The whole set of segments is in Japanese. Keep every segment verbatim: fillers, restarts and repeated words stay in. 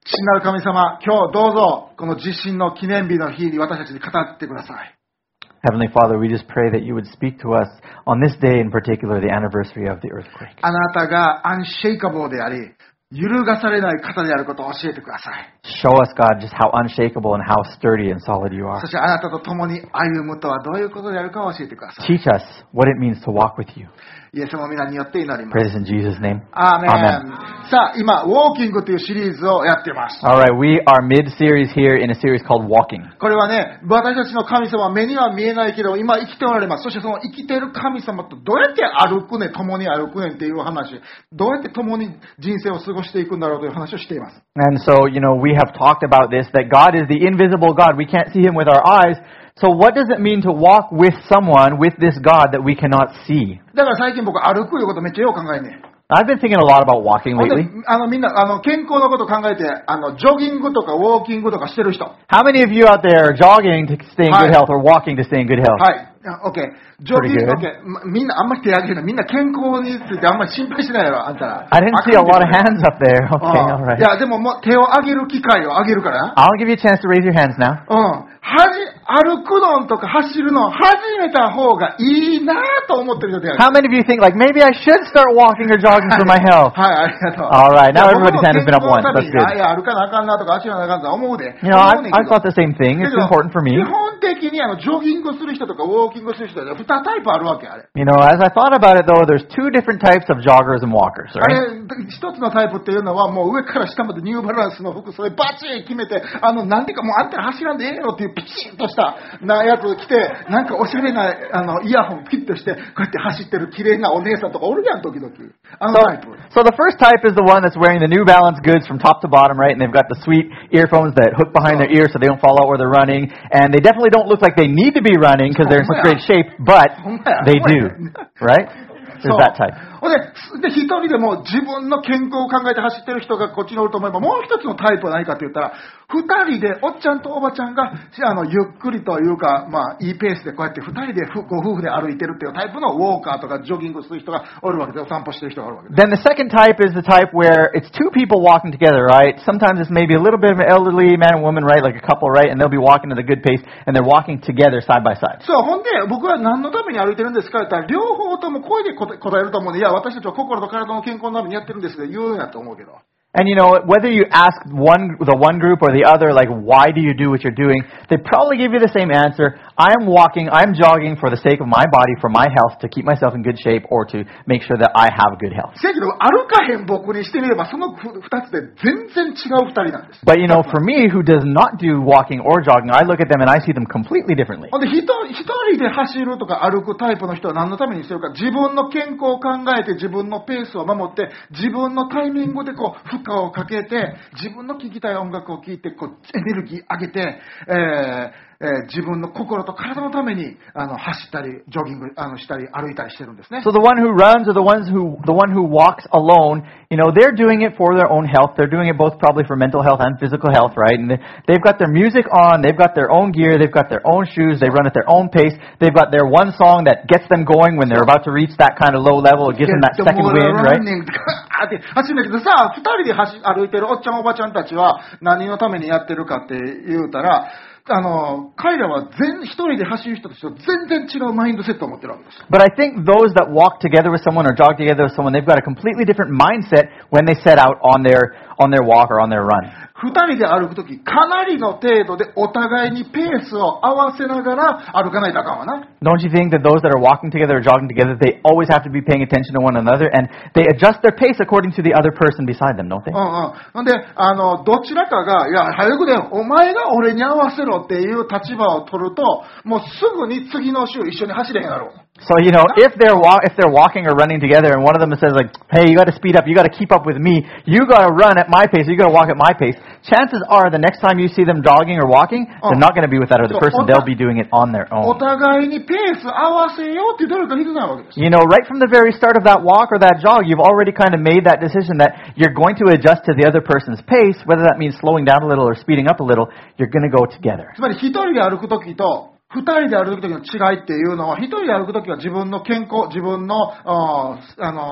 父なる神様、今日どうぞこの地震の記念日の日に私たちに語ってください。 Heavenly Father, we just pray that you would speak to us on this day, in particular, the anniversary of the earthquake. あなたがアンシェイカボーであり、揺るがされない方であることを教えてください。 Show us, God, just how unshakable and how sturdy and solid you are. そしてあなたと共に歩むとはどういうことであるかを教えてください。 Teach us what it means to walk with you. イエスの皆によって祈りま Pray す。 this in Jesus' name. アーメン。 Amen. さあ、今、ウォーキングというシリーズをやっています。 All right, we are mid-series here in a series called Walking. これはね、私たちの神様は目には見えないけど、今生きておられます。そしてその生きている神様とどうやって歩くね、共に歩くねっていう話、どうやって共に人生を過ごしていくんだろうという話をしています。 And so, you know, we have talked about this, that God is the invisible God. We can't see him with our eyes. So what does it mean to walk with someone, with this God that we cannot see? だから最近僕歩くいうことめっちゃよく考えんねん。 I've been thinking a lot about walking ほんで lately. あのみんなあの健康のこと考えてあのジョギングとかウォーキングとかしてる人。 How many of you out there are jogging to stay in good health or walking to stay in good health? はい。オッケー。ジョギング、 Pretty good. オッケー。まみんなあんまり手挙げるな。みんな健康についてあんまり心配してないやろ、あんたら。 I didn't see a lot of hands up there. Okay, うん all right. いや、でももう手を挙げる機会を挙げるからな。 I'll give you a chance to raise your hands now. うん。はじ、歩くのとか走るの始めた方がいいなと思ってる人である。 How many of you think, like, maybe I should start walking or jogging for my health? はい、ありがとう。 All right, now いや everybody's hand has been up 僕も once. 健康のため That's に good. いや、歩かなあかんなとか、足がなあかんなと思うで。 You know, 思う I've, ねんけ I've ど thought the same thing. だ It's けど important for me. 基本的にあのジョギングする人とかウォーキングする人でにタイプあるわけ、あれ。 You know, as I thought about it, though, there's two different types of joggers and walkers, あ right? れ、一つのタイプっていうのはもう上から下までニューバランスの服、それバチッ決めて、あの、なんていうかもうあんた走らんでええよっていうピチッとしたなやつ着て、なんかおしゃれなあのイヤホンピッとして、こうやって走ってる綺麗なお姉さんとかおるやん、時々。あの So, タイプ。 so the first type is the one that's wearing the New Balance goods from top to bottom, right? And they've got the sweet earphones that hook behind their ears so they don't fall out where they're running. And they definitely don't look like they need to be running because they're in such great shape, but they do, right? There's that type. ほんで、で一人でも自分の健康を考えて走ってる人がこっちにおると思えば、もう一つのタイプは何かって言ったら、二人で、おっちゃんとおばちゃんが、あの、ゆっくりというか、まあ、いいペースでこうやって二人でふご夫婦で歩いてるっていうタイプのウォーカーとかジョギングする人がおるわけで、お散歩してる人がおるわけで。 Then the second type is the type where it's two people walking together, right? Sometimes it's maybe a little bit of an elderly man and woman, right? Like a couple, right? And they'll be walking at a good pace, and they're walking together side by side. そう、ほんで、僕は何のために歩いてるんですかって言ったら、両方とも声で答えると思うんで、いや、私たちは心と体の健康のためにやってるんですって言うんやと思うけど。 And you know, whether you ask one, the one group or the other, like, why do you do what you're doing, they probably give you the same answer. I'm walking, I'm jogging for the sake of my body, for my health, to keep myself in good shape, or to make sure that I have good health. せやけど、歩かへん僕にしてみれば、その二つで全然違う二人なんです。 But you know, for me, who does not do walking or jogging, I look at them and I see them completely differently. ほんで、一人一人で走るとか歩くタイプの人は何のためにしてるか、自分の健康を考えて、自分のペースを守って、自分のタイミングでこう、負荷をかけて、自分の聴きたい音楽を聴いて、こう、エネルギー上げて、えーえー自分の心と体のためにあの走ったり、ジョギングあのしたり、歩いたりしてるんですね。 So the one who runs or the ones who, the one who walks alone, you know, they're doing it for their own health. They're doing it both probably for mental health and physical health, right? And they, they've got their music on, they've got their own gear, they've got their own shoes, they run at their own pace, they've got their one song that gets them going when they're about to reach that kind of low level, it gives them that second wind, right? って走るんだけどさ、二人で走歩いてるおっちゃんおばちゃんたちは何のためにやってるかって言うたら、あの、彼らは全、一人で走る人たちと全然違うマインドセットを持ってるわけです。 But I think those that walk together with someone or jog together with someone, they've got a completely different mindset when they set out on their, on their walk or on their run. 二人で歩くとき、かなりの程度でお互いにペースを合わせながら歩かないとあかんわな。 Don't you think that those that are walking together or jogging together, they always have to be paying attention to one another and they adjust their pace according to the other person beside them, don't they? うんうん。ほんで、あの、どちらかが、いや、早くで、お前が俺に合わせろっていう立場を取ると、もうすぐに次の週一緒に走れへんやろ。 So, you know, if they're wa- if they're walking or running together and one of them says like, hey, you got to speed up, you got to keep up with me, you got to run at my pace, you got to walk at my pace, chances are the next time you see them jogging or walking, they're not going to be with that other person, they'll be doing it on their お own. 互いにペース合わせようっていう努力が必要なわけです。 You know, right from the very start of that walk or that jog, you've already kind of made that decision that you're going to adjust to the other person's pace, whether that means slowing down a little or speeding up a little, you're going to go together. つまり一人で歩くときと、二人で歩くときの違いっていうのは、一人で歩くときは自分の健康、自分の、ああの、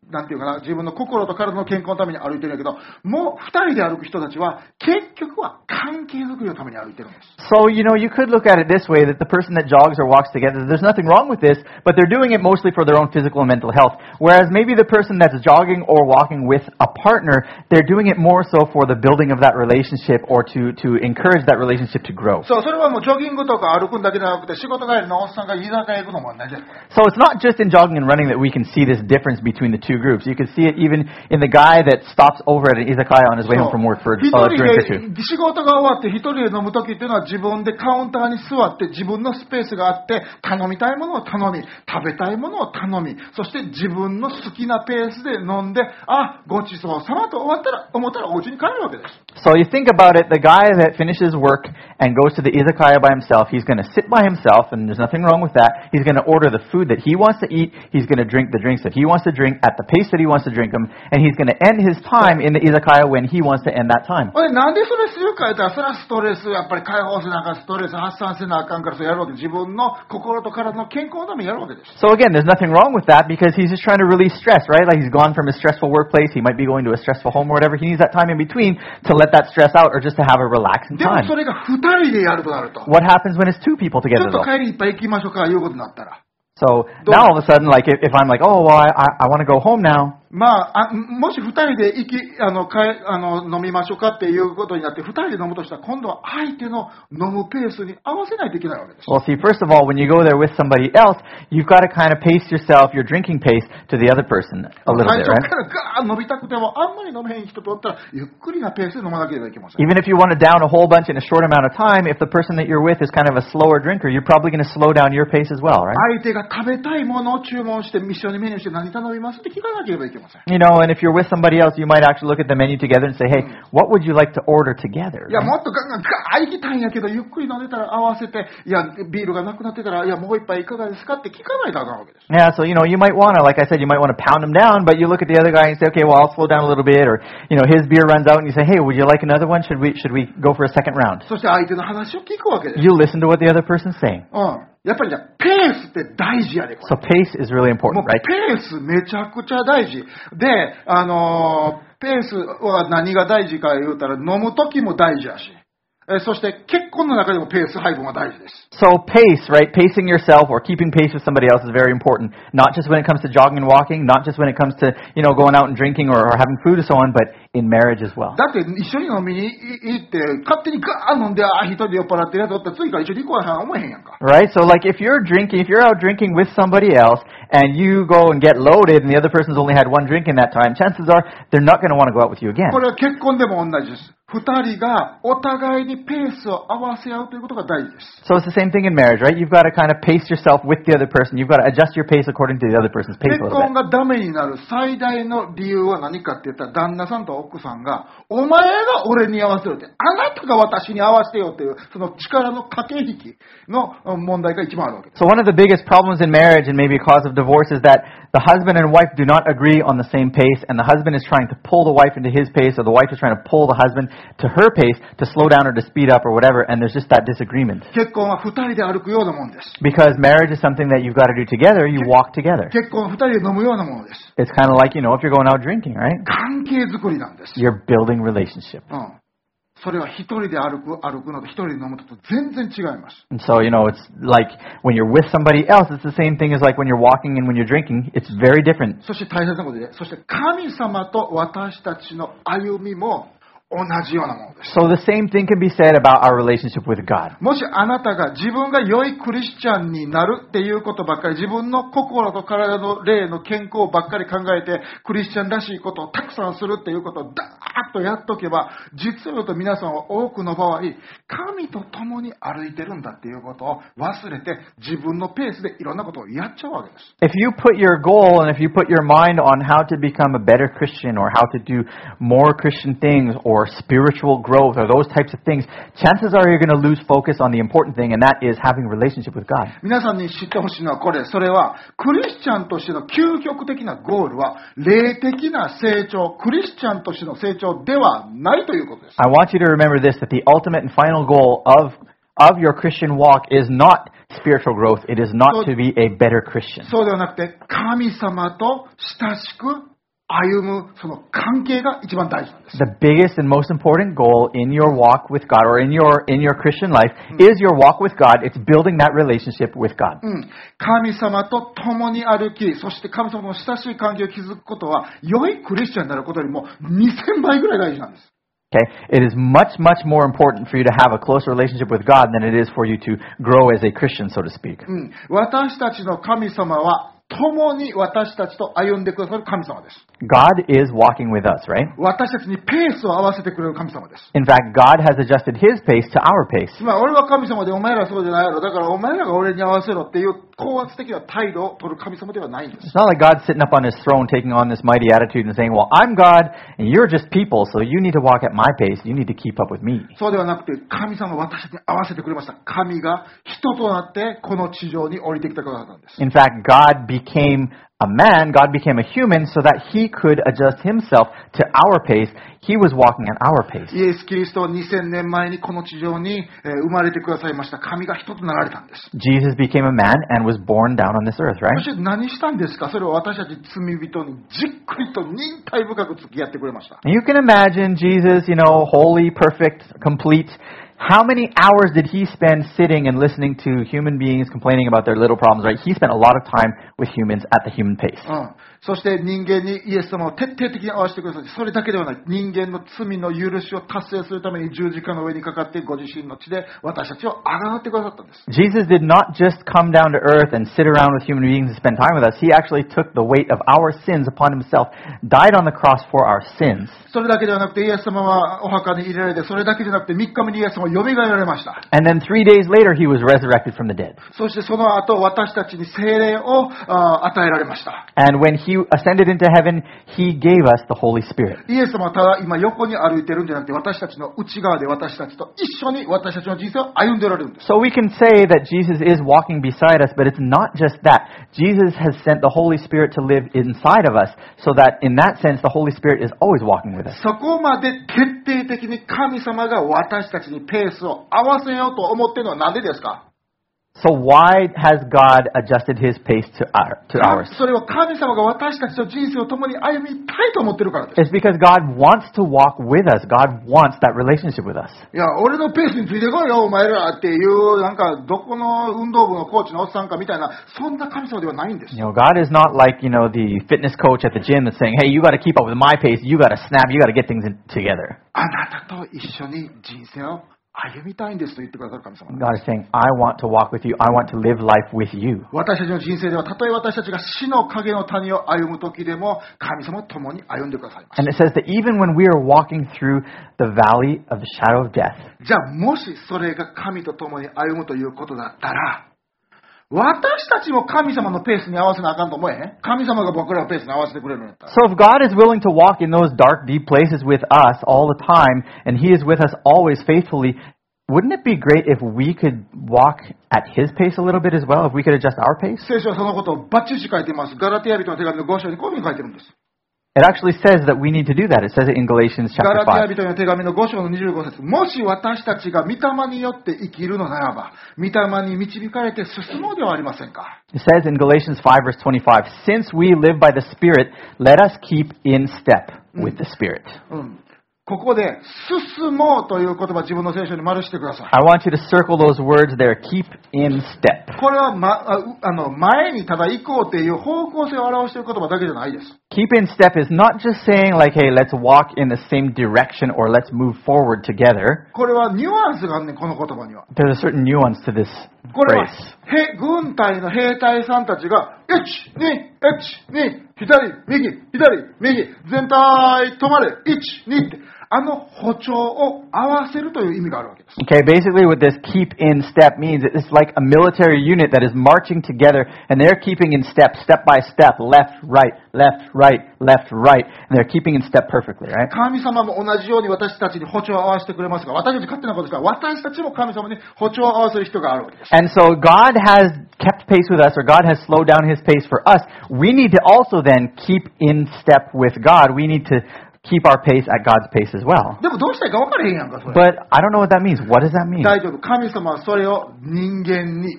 なんていうかな、自分の心と体の健康のために歩いてるんだけど、もう二人で歩く人たちは、結局は関係づくりのために歩いてるんです。 So, you know, you could look at it this way, that the person that jogs or walks together, there's nothing wrong with this, but they're doing it mostly for their own physical and mental health. Whereas maybe the person that's jogging or walking with a partner, they're doing it more so for the building of that relationship or to, to encourage that relationship to grow. そう、それはもうジョギングとか歩くんだけじゃなくて、仕事帰りのおっさんが居酒屋行くのも同じです。 So it's not just in jogging and running that we can see this difference between the two groups. You can see it even in the guy that stops over at an izakaya on his way home from work for a 一 uh, 人 drink or two. で仕事が終わって一人で飲むときっていうのは自分でカウンターに座って自分のスペースがあって頼みたいものを頼み、食べたいものを頼み、そして自分の好きなペースで飲んで、あ、ごちそうさまと終わったら、思ったらお家に帰るわけです。 So you think about it, the guy that finishes work and goes to the izakaya by himself, he's going to sit by himself, and there's nothing wrong with that. He's going to order the food that he wants to eat. He's going to drink the drinks that he wants to drink at the pace that he wants to drink them, and he's going to end his time in the izakaya when he wants to end that time. おい、なんでそれするか言ったら、それはストレス、やっぱり解放せなあかん、ストレス発散せなあかんからそれやるわけ。自分の心と体の健康のためにやるわけです。 So again, there's nothing wrong with that because he's just trying to release stress, right? Like he's gone from a stressful workplace, he might be going to a stressful home or whatever. He needs that time in between to let that stress out or just to have a relaxing でも time. それが二人でやるとなると、 What happens when it's two people ちょ together っと though? 帰りいっぱい行きましょうかいうことになったら、 So now all of a sudden, like if, if I'm like, oh, well, I, I, I want to go home now. まあ、あもし二人で行きあのかえあの飲みましょうかっていうことになって二人で飲むとしたら今度は相手の飲むペースに合わせないといけないわけです。 Well, see, first of all, when you go there with somebody else, you've got to kind of pace yourself, your drinking pace, to the other person a little 最 bit, 初 right? からガーッ飲みたくてもあんまり飲めへん人とおったらゆっくりなペースで飲まなければいけません。 Even if you want to down a whole bunch in a short amount of time, if the person that you're with is kind of a slower drinker, you're probably going to slow down your pace as well, right? 相手が食べたいものを注文して一緒にメニューして何頼みますって聞かなければいけません。 You know, and if you're with somebody else, you might actually look at the menu together and say, hey, what would you like to order together? いや、 right? もっとガンガンガーッ行きたいんやけど、ゆっくり飲んでたら合わせて、いや、ビールがなくなってたら、いや、もう一杯いかがですかって聞かないとあかんわけです。 Yeah, so, you know, you might want to, like I said, you might want to pound them down, but you look at the other guy and say, okay, well, I'll slow down a little bit, or, you know, his beer runs out and you say, hey, would you like another one? Should we, should we go for a second round? そして相手の話を聞くわけです。 You listen to what the other person's saying. うん。やっぱりじゃあ、ペースって大事やで、こ So れ。 pace is really も important, う right? ペースめちゃくちゃ大事。で、あのー、ペースは何が大事か言うたら、飲む時も大事やし。えそして結婚の中でもペース配分は大事です。 So pace, right? Pacing yourself or keeping pace with somebody else is very important. Not just when it comes to jogging and walking, not just when it comes to, you know, going out and drinking or, or having food and so on, but in marriage as well. だって一緒に飲みに行って、勝手にガーッ飲んで、あ、一人で酔っ払ってるやつおったら次から一緒に行こうやん思えへんやんか。 Right? So like if you're drinking, if you're out drinking with somebody else and you go and get loaded and the other person's only had one drink in that time, chances are they're not going to want to go out with you again. これは結婚でも同じです。二人がお互いにペースを合わせ合うということが大事です。 So it's the same thing in marriage, right? You've got to kind of pace yourself with the other person. You've got to adjust your pace according to the other person's pace 結 a little 婚 bit. がダメになる最大の理由は何かって言ったら、旦那さんと奥さんが、お前が俺に合わせろって、あなたが私に合わせてよっていう、その力の駆け引きの問題が一番あるわけです。 So one of the biggest problems in marriage and maybe a cause of divorce is that the husband and wife do not agree on the same pace, and the husband is trying to pull the wife into his pace, or the wife is trying to pull the husband to her pace to slow down or to speed up or whatever, and there's just that disagreement. 結婚は二人で歩くようなもんです。 Because marriage is something that you've got to do together, you walk together. 結婚は二人で飲むようなものです。 It's kind of like, you know, if you're going out drinking, right? 関係づくりなんです。 You're building relationship. うん。それは一人で歩く、歩くのと一人で飲むのと全然違います。 And so, you know, it's like when you're with somebody else, it's the same thing as like when you're walking and when you're drinking. It's very different. そして大切なことで、そして神様と私たちの歩みも同じようなものです。 So the same thing can be said about our relationship with God. もしあなたが自分が良いクリスチャンになるっていうことばっかり、自分の心と体の霊の健康ばっかり考えて、クリスチャンらしいことをたくさんするっていうことをダーッとやっとけば、実を言うと皆さんは多くの場合、神と共に歩いてるんだっていうことを忘れて、自分のペースでいろんなことをやっちゃうわけです。 If you put your goal and if you put your mind on how to become a better Christian or how to do more Christian things or spiritual growth or those types of things, chances are you're going to lose focus on the important thing, and that is having a relationship with God. 皆さんに知ってほしいのはこれ、それはクリスチャンとしての究極的なゴールは霊的な成長、クリスチャンとしての成長ではないということです。 I want you to remember this, that the ultimate and final goal of of your Christian walk is not spiritual growth. It is not to be a better Christian. そうではなくて、神様と親しく歩むその関係が一番大事なんです。 The biggest and most important goal in your walk with God or in your in your Christian life is your walk with God. It's building that relationship with God. うん、神様と共に歩き、そして神様の親しい関係を築くことは、良いクリスチャンになることよりもにせんばいぐらい大事なんです。 Okay? It is much, much more important for you to have a close relationship with God than it is for you to grow as a Christian, so to speak. うん、私たちの神様は、共に私たちと歩んでくださる神様です。 God is walking with us, right? 私たちにペースを合わせてくれる神様です。 In fact, God has adjusted His pace to our pace. まあ、俺は神様でお前らそうじゃないやろ。だからお前らが俺に合わせろっていう高圧的な態度を取る神様ではないんです。 It's not like God's sitting up on His throne taking on this mighty attitude and saying, well, I'm God and you're just people, so you need to walk at my pace. You need to keep up with me. そうではなくて、神様は私たちに合わせてくれました。神が人となってこの地上に降りてきてくださったんです。 In fact, God became a man, God became a human so that He could adjust Himself to our pace. He was walking at our pace. イエス・キリストはにせんねんまえにこの地上にえー生まれてくださいました。神が人となられたんです。 Jesus became a man and was born down on this earth, そ right? して何したんですか？それを私たち罪人にじっくりと忍耐深く付き合ってくれました。 And you can imagine Jesus, you know, holy, perfect, complete. How many hours did He spend sitting and listening to human beings complaining about their little problems, right? He spent a lot of time with humans at the human pace. うん、そして人間にイエス様を徹底的に合わせてください。それだけではない。人間の罪の許しを達成するために十字架の上にかかってご自身の血で私たちをあがなってくださったんです。 Jesus did not just come down to earth and sit around with human beings and spend time with us. He actually took the weight of our sins upon Himself, died on the cross for our sins. それだけではなくてイエス様はお墓に入れられて、それだけじゃなくてみっかめにイエス様は蘇られました。 And then three days later, He was resurrected from the dead. そしてその後私たちに聖霊をあ与えられました。 And when He ascended into heaven, He gave us the Holy Spirit. イエス様はただ今横に歩いてるんじゃなくて、私たちの内側で私たちと一緒に私たちの人生を歩んでおられるんです。 So we can say that Jesus is walking beside us, but it's not just that. Jesus has sent the Holy Spirit to live inside of us, so that in that sense, the Holy Spirit is always walking with us. そこまで徹底的に神様が私たちにペースを合わせようと思っているのは何でですか？ So why has God adjusted His pace to our to ours? それは神様が私たちと人生を共に歩みたいと思っているからです。 It's because God wants to walk with us. God wants that relationship with us. いや、俺のペースについてこいよ、お前らっていう、なんか、どこの運動部のコーチのおっさんかみたいな、そんな神様ではないんです。 You know, God is not like, you know, the fitness coach at the gym that's saying, hey, you got to keep up with my pace. You got to snap. You got to get things in, together. あなたと一緒に人生を歩みたいんですと言ってくださる神様。 God is saying, I want to walk with you. I want to live life with you. 私たちの人生では、たとえ私たちが死の影の谷を歩む時でも、神様と共に歩んでくださいます。 And it says that even when we are walking through the valley of the shadow of death, じゃあ、もしそれが神と共に歩むということだったら、私たちも神様のペースに合わせなあかんと思えへん？神様が僕らのペースに合わせてくれるんだったら。 so if God is willing to walk in those dark, deep places with us all the time, and He is with us always faithfully, wouldn't it be great if we could walk at His pace a little bit as well, if we could adjust our pace? 聖書はそのことをバッチリ書いています。ガラテヤ人の手紙のご章にこういうふうに書いてるんです。 It actually says that we need to do that. It says it in Galatians ガ chapter ラテヤ five. 人の手紙のご章のにじゅうご節。もし私たちが御霊によって生きるのならば、御霊に導かれて進もうではありませんか。 It says in Galatians five verse twenty-five, since we live by the Spirit, let us keep in step with the Spirit. うんここで、進もうという言葉、自分の聖書に丸してください。 I want you to circle those words there, keep in step. これは、ま、ああの前にただ行こうっていう方向性を表している言葉だけじゃないです。 Keep in step is not just saying like, hey, let's walk in the same direction or let's move forward together. これはニュアンスがあるねん、この言葉には。 There's a certain nuance to this これは phrase. へ軍隊の兵隊さんたちが、いち、に、いち、に、左、右、左、右、全体止まれ、いち、にって。あの歩調を合わせるという意味があるわけです。 Okay, basically what this keep in step means, it's like a military unit that is marching together and they're keeping in step, step by step, left, right, left, right, left, right, and they're keeping in step perfectly, right? 神様も同じように私たちに歩調を合わせてくれますが、私たち勝手なことですから、私たちも神様に歩調を合わせる人があるわけです。 And so God has kept pace with us, or God has slowed down His pace for us. We need to also then keep in step with God. We need to keep our pace at God's pace as well. でもどうしたらいいか分からへんやんか、それ。 But I don't know what that means. What does that mean? 大丈夫。神様はそれを人間に徹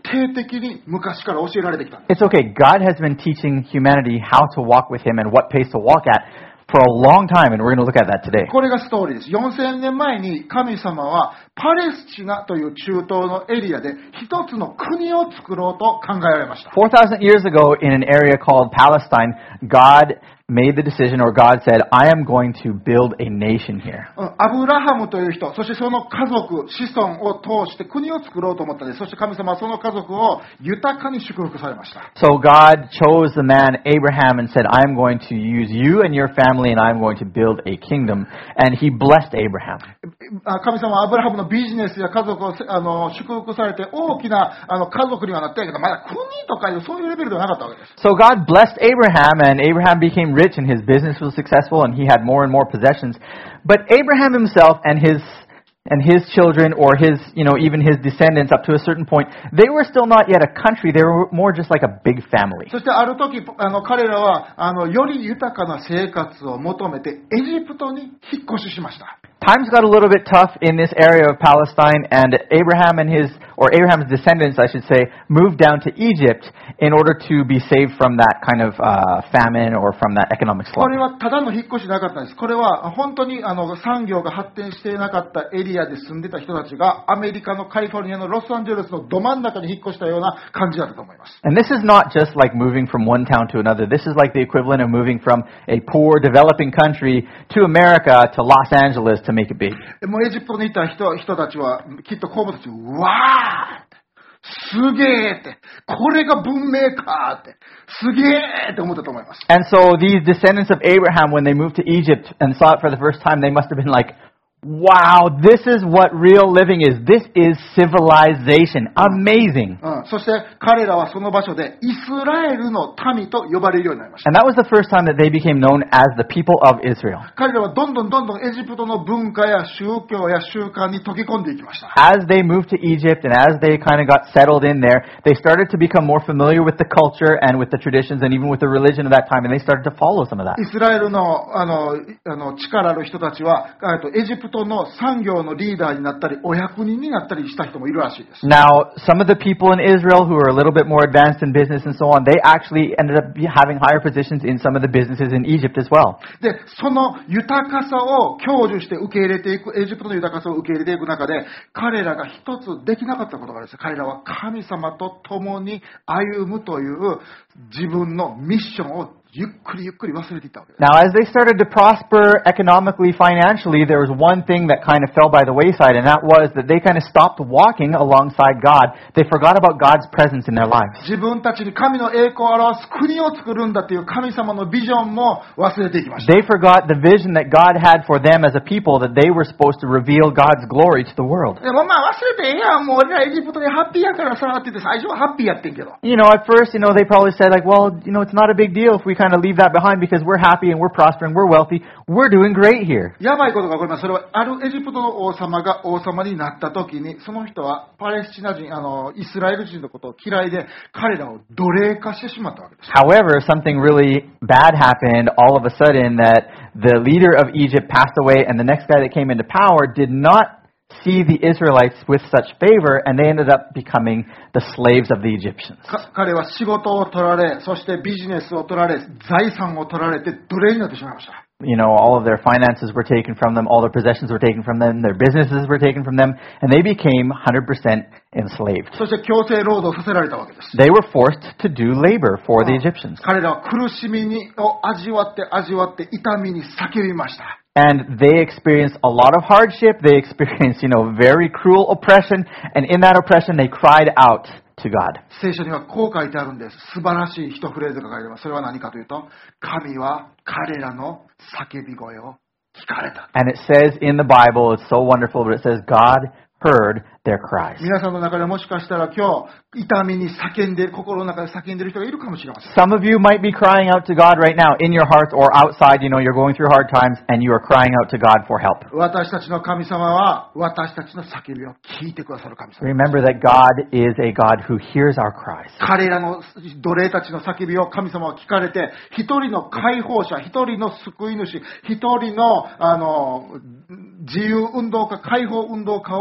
徹底に昔から教えられてきた。 It's okay. God has been teaching humanity how to walk with Him and what pace to walk at for a long time, and we're going to look at that today. これがストーリーです。よんせんねんまえに神様はパレスチナという中東のエリアで一つの国を作ろうと考えられました。 four thousand years ago, in an area called Palestine, God made the decision, or God said, I am going to build a nation here. アブラハムという人、そしてその家族、子孫を通して国を作ろうと思ったんです。そして神様はその家族を豊かに祝福されました。 So God chose the man Abraham and said, I am going to use you and your family and I am going to build a kingdom. And He blessed Abraham. 神様はアブラハムのビジネスや家族をあの祝福されて大きなあの家族にはなったけど、まだ国とかいうそういうレベルではなかったわけです。 So God blessed Abraham, and Abraham became rich and his business was successful and he had more and more possessions. But Abraham himself and his and his children, or his, you know, even his descendants up to a certain point, they were still not yet a country. They were more just like a big family. そしてある時、あの彼らはあのより豊かな生活を求めてエジプトに引っ越ししました。 Times got a little bit tough in this area of Palestine, and Abraham and his, or Abraham's descendants, I should say, moved down to Egypt in order to be saved from that kind of uh, famine or from that economic これ slump. はただの引っ越しなかったんです。これは本当にあの産業が発展していなかったエリアで住んでた人たちがアメリカのカリフォルニアのロサンゼルスのど真ん中に引っ越したような感じだったと思います。 And this is not just like moving from one town to another. This is like the equivalent of moving from a poor developing country to America to Los Angeles to make it big. もうエジプトにいた人人たちはきっとこう思ったし、うわーすげーって、これが文明かーって、すげーって思ったと思います。 And so these descendants of Abraham, when they moved to Egypt and saw it for the first time, they must have been like, wow, this is what real living is. This is civilization. Amazing. うん、そして彼らはその場所でイスラエルの民と呼ばれるようになりました。 And that was the first time that they became known as the people of Israel. 彼らはどんどんどんどんエジプトの文化や宗教や習慣に溶け込んでいきました。 As they moved to Egypt and as they kind of got settled in there, they started to become more familiar with the culture and with the traditions and even with the religion of that time, and they started to follow some of that. イスラエルのあのあの力ある人たちはえっとエジプトの産業のリーダーになったりお役人になったりした人もいるらしいです。 Now, some of the people in Israel who are a little bit more advanced in business and so on, they actually ended up be- having higher positions in some of the businesses in Egypt as well. で、その豊かさを享受して受け入れていく、エジプトの豊かさを受け入れていく中で、彼らが一つできなかったことがあるんです。彼らは神様と共に歩むという自分のミッションをゆっくりゆっくり忘れていったわけです。 Now, as they started to prosper economically, financially, there was one thing that kind of fell by the wayside, and that was that they kind of stopped walking alongside God. They forgot about God's presence in their lives. 自分たちに神の栄光を表す国を作るんだという神様のビジョンも忘れていきました。 They forgot the vision that God had for them as a people, that they were supposed to reveal God's glory to the world. でもまあ忘れてええやん、もう俺らエジプトでハッピーやからさって言って最初はハッピーやってんけど。 You know, at first, you know, they probably said like, well, you know, it's not a big deal if we kind of leave that behind because we're happy and we're prospering, we're wealthy, we're doing great here. やばいことが起こります。それはあるエジプトの王様が王様になった時に、その人はパレスチナ人、あのイスラエル人のことを嫌いで、彼らを奴隷化してしまったわけです。 However, something really bad happened all of a sudden, that the leader of Egypt passed away and the next guy that came into power did not see the Israelites with such favor, and they ended up becoming the slaves of the Egyptians. か彼は仕事を取られ、そしてビジネスを取られ、財産を取られて奴隷になってしまいました。 You know, all of their finances were taken from them, all their possessions were taken from them, their businesses were taken from them, and they became one hundred percent enslaved. そして強制労働させられたわけです。 They were forced to do labor for the Egyptians. 彼らは苦しみにを味わって味わって痛みに叫びました。 And they experienced a lot of hardship. They experienced, you know, very cruel oppression. And in that oppression, they cried out to God. 聖書にはこう書いてあるんです。素晴らしい一フレーズが書いてあります。それは何かというと、神は彼らの叫び声を聞かれた。 And it says in the Bible, it's so wonderful, but it says God heard their cries. 皆さんの中でもしかしたら今日、痛みに叫んで、心の中で叫んでいる人がいるかもしれません。 Some of you might be crying out to God right now in your hearts or outside. You know, you're going through hard times and you are crying out to God for help. 私たちの神様は、私たちの叫びを聞いてくださる神様。 Remember that God is a God who hears our cries. 彼らの奴隷たちの叫びを神様は聞かれて、一人の解放者、一人の救い主、一人の、あの、自由運動家、解放運動家を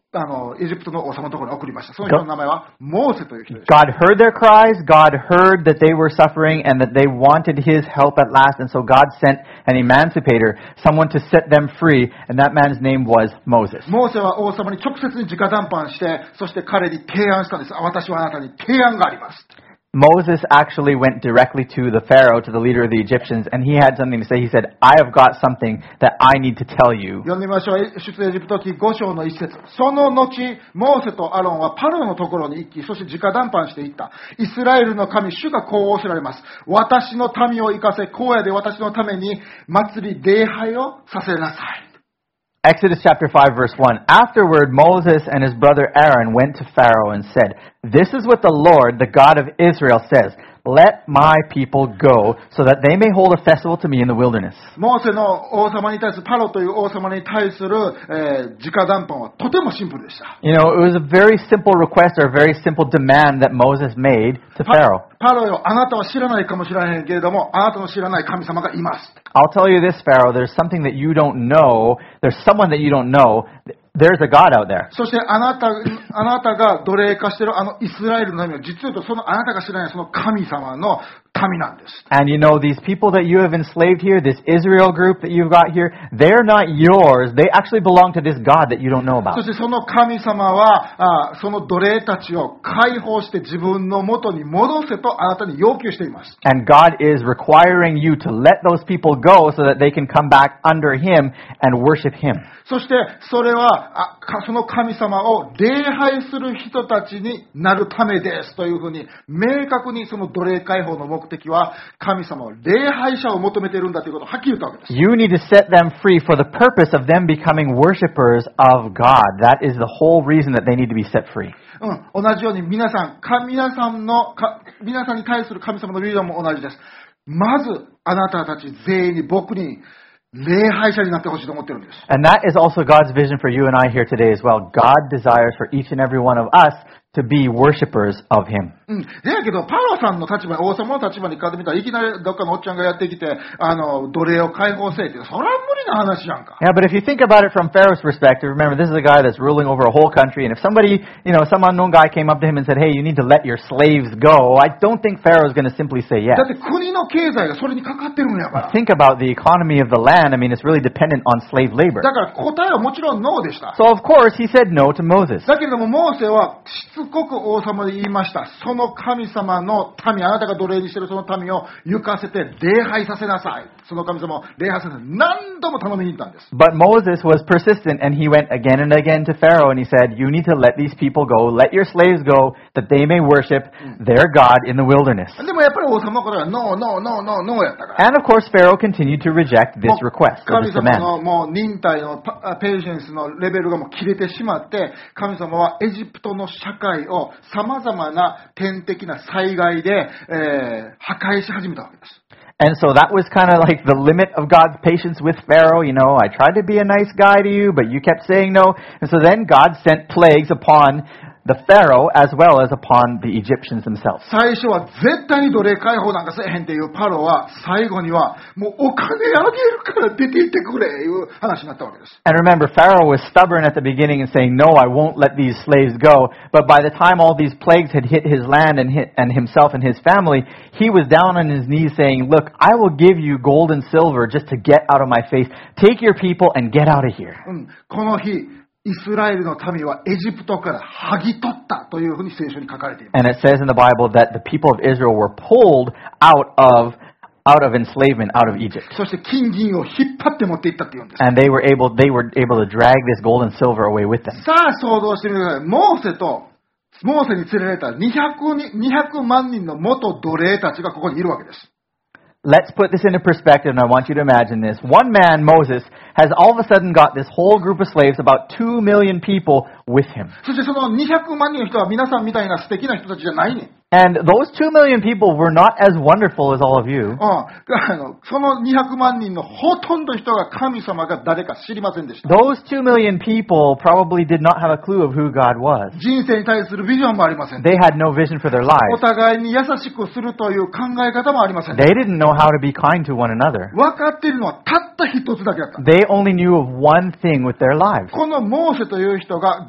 あの、エジプトの王様のところに送りました。その人の名前は、モーセという人です。 God heard their cries, God heard that they were suffering and that they wanted His help at last, and so God sent an emancipator, someone to set them free, and that man's name was Moses. モーセは王様に直接に直談判して、そして彼に提案したんです。私はあなたに提案があります。 Moses actually went directly to the Pharaoh, to the leader of the Egyptians, and he had something to say. He said, I have got something that I need to tell you. 読んでみましょう。出エジプト記ご章の一節。その後、モーセとアロンはパロのところに行き、そして直談判していった。イスラエルの神、主がこう仰せられます。私の民を生かせ、荒野で私のために祭り礼拝をさせなさい。 Exodus chapter five verse one. Afterward, Moses and his brother Aaron went to Pharaoh and said, This is what the Lord, the God of Israel, says. Let my people go, so that they may hold a festival to me in the wilderness. モーセの王様に対する、パロという王様に対する、えー、直談判はとてもシンプルでした。 You know, it was a very simple request or a very simple demand that Moses made to Pharaoh. パロよ、あなたは知らないかもしれないけれども、あなたの知らない神様がいます。 I'll tell you this, Pharaoh, there's something that you don't know, there's someone that you don't know, there's a God out there. そしてあなた、あなたが奴隷化しているあのイスラエルの民は、実は言うとそのあなたが知らないその神様の民なんです。 And you know, these people that you have enslaved here, this Israel group that you've got here, they're not yours. They actually belong to this God that you don't know about. そしてその神様は、あその奴隷たちを解放して自分の元に戻せとあなたに要求しています。 And God is requiring you to let those people go so that they can come back under Him and worship Him. そしてそれは、あその神様を礼拝する人たちになるためですというふうに、明確にその奴隷解放の目的は神様を礼拝者を求めているんだということをはっきり言ったわけです。 You need to set them free for the purpose of them becoming worshipers of God. That is the whole reason that they need to be set free. うん、同じように皆さん、か皆さんのか、皆さんに対する神様のビジョンも同じです。まず、あなたたち全員に僕に礼拝者になってほしいと思ってるんです。 And that is also God's vision for you and I here today as well. God desires for each and every one of us to be worshipers of Him. うん。だけど、パロさんの立場、王様の立場に変わってみたら、いきなりどっかのおっちゃんがやってきて、あの、奴隷を解放せえって、それは無理な話やんか。 Yeah, but if you think about it from Pharaoh's perspective, remember this is a guy that's ruling over a whole country, and if somebody, you know, some unknown guy came up to him and said, hey, you need to let your slaves go, I don't think Pharaoh's going to simply say yes. だって国の経済がそれにかかってるんやから。 Think about the economy of the land. I mean, it's really dependent on slave labor. だから答えはもちろんノーでした。 So of course he said no to Moses. だけれども、モーセはしつこく王様で言いました。その神様の民、あなたが奴隷にしているその民を行かせて礼拝させなさい。その神様を礼拝させなさい。何度も頼みに行ったんです。 But Moses was persistent, and he went again and again to Pharaoh, and he said, you need to let these people go, let your slaves go, that they may worship their God in the wilderness. でもやっぱり王様のことがノーノーノーノーノーやったから。 And of course Pharaoh continued to reject this request, or 神 this 様 demand. のもう忍耐のパペーシェンスのレベルがもう切れてしまって、神様はエジプトの社会を様々な天的な災害で、えー、破壊し始めたわけです。 And so that was kind of like the limit of God's patience with Pharaoh. You know, I tried to be a nice guy to you, but you kept saying no. And so then God sent plagues upon the Pharaoh as well as upon the Egyptians themselves. 最初は絶対に奴隷解放なんかせえへんっていうパロは、最後にはもうお金あげるから出て行ってくれいう話になったわけです。 And remember, Pharaoh was stubborn at the beginning and saying, no, I won't let these slaves go. But by the time all these plagues had hit his land and, hit, and himself and his family, he was down on his knees saying, look, I will give you gold and silver just to get out of my face. Take your people and get out of here. うん、この日、イスラエルの民はエジプトから剥ぎ取ったというふうに聖書に書かれています。 And it says in the Bible that the people of Israel were pulled out of out of enslavement, out of Egypt. そして金銀を引っ張って持っていったって言うんです。 And they were able they were able to drag this gold and silver away with them. さあ想像してみてください。モーセとモーセに連れられたにひゃくににひゃくまん人の元奴隷たちがここにいるわけです。 Let's put this into perspective, and I want you to imagine this. One man, Moses, has all of a sudden got this whole group of slaves, about two million people, with him. そしてそのにひゃくまん人の人は皆さんみたいな素敵な人たちじゃないねん。 And those two million people were not as wonderful as all of you. うん、あのそのにひゃくまん人のほとんどの人が神様が誰か知りませんでした。 Those two million people probably did not have a clue of who God was. 人生に対するビジョンもありません。 They had no vision for their お lives. 互いに優しくするという考え方もありません。 They didn't know how to be kind to one another. 分かっているのはたった一つだけだった。 They only knew of one thing with their lives. このモーセという人が奴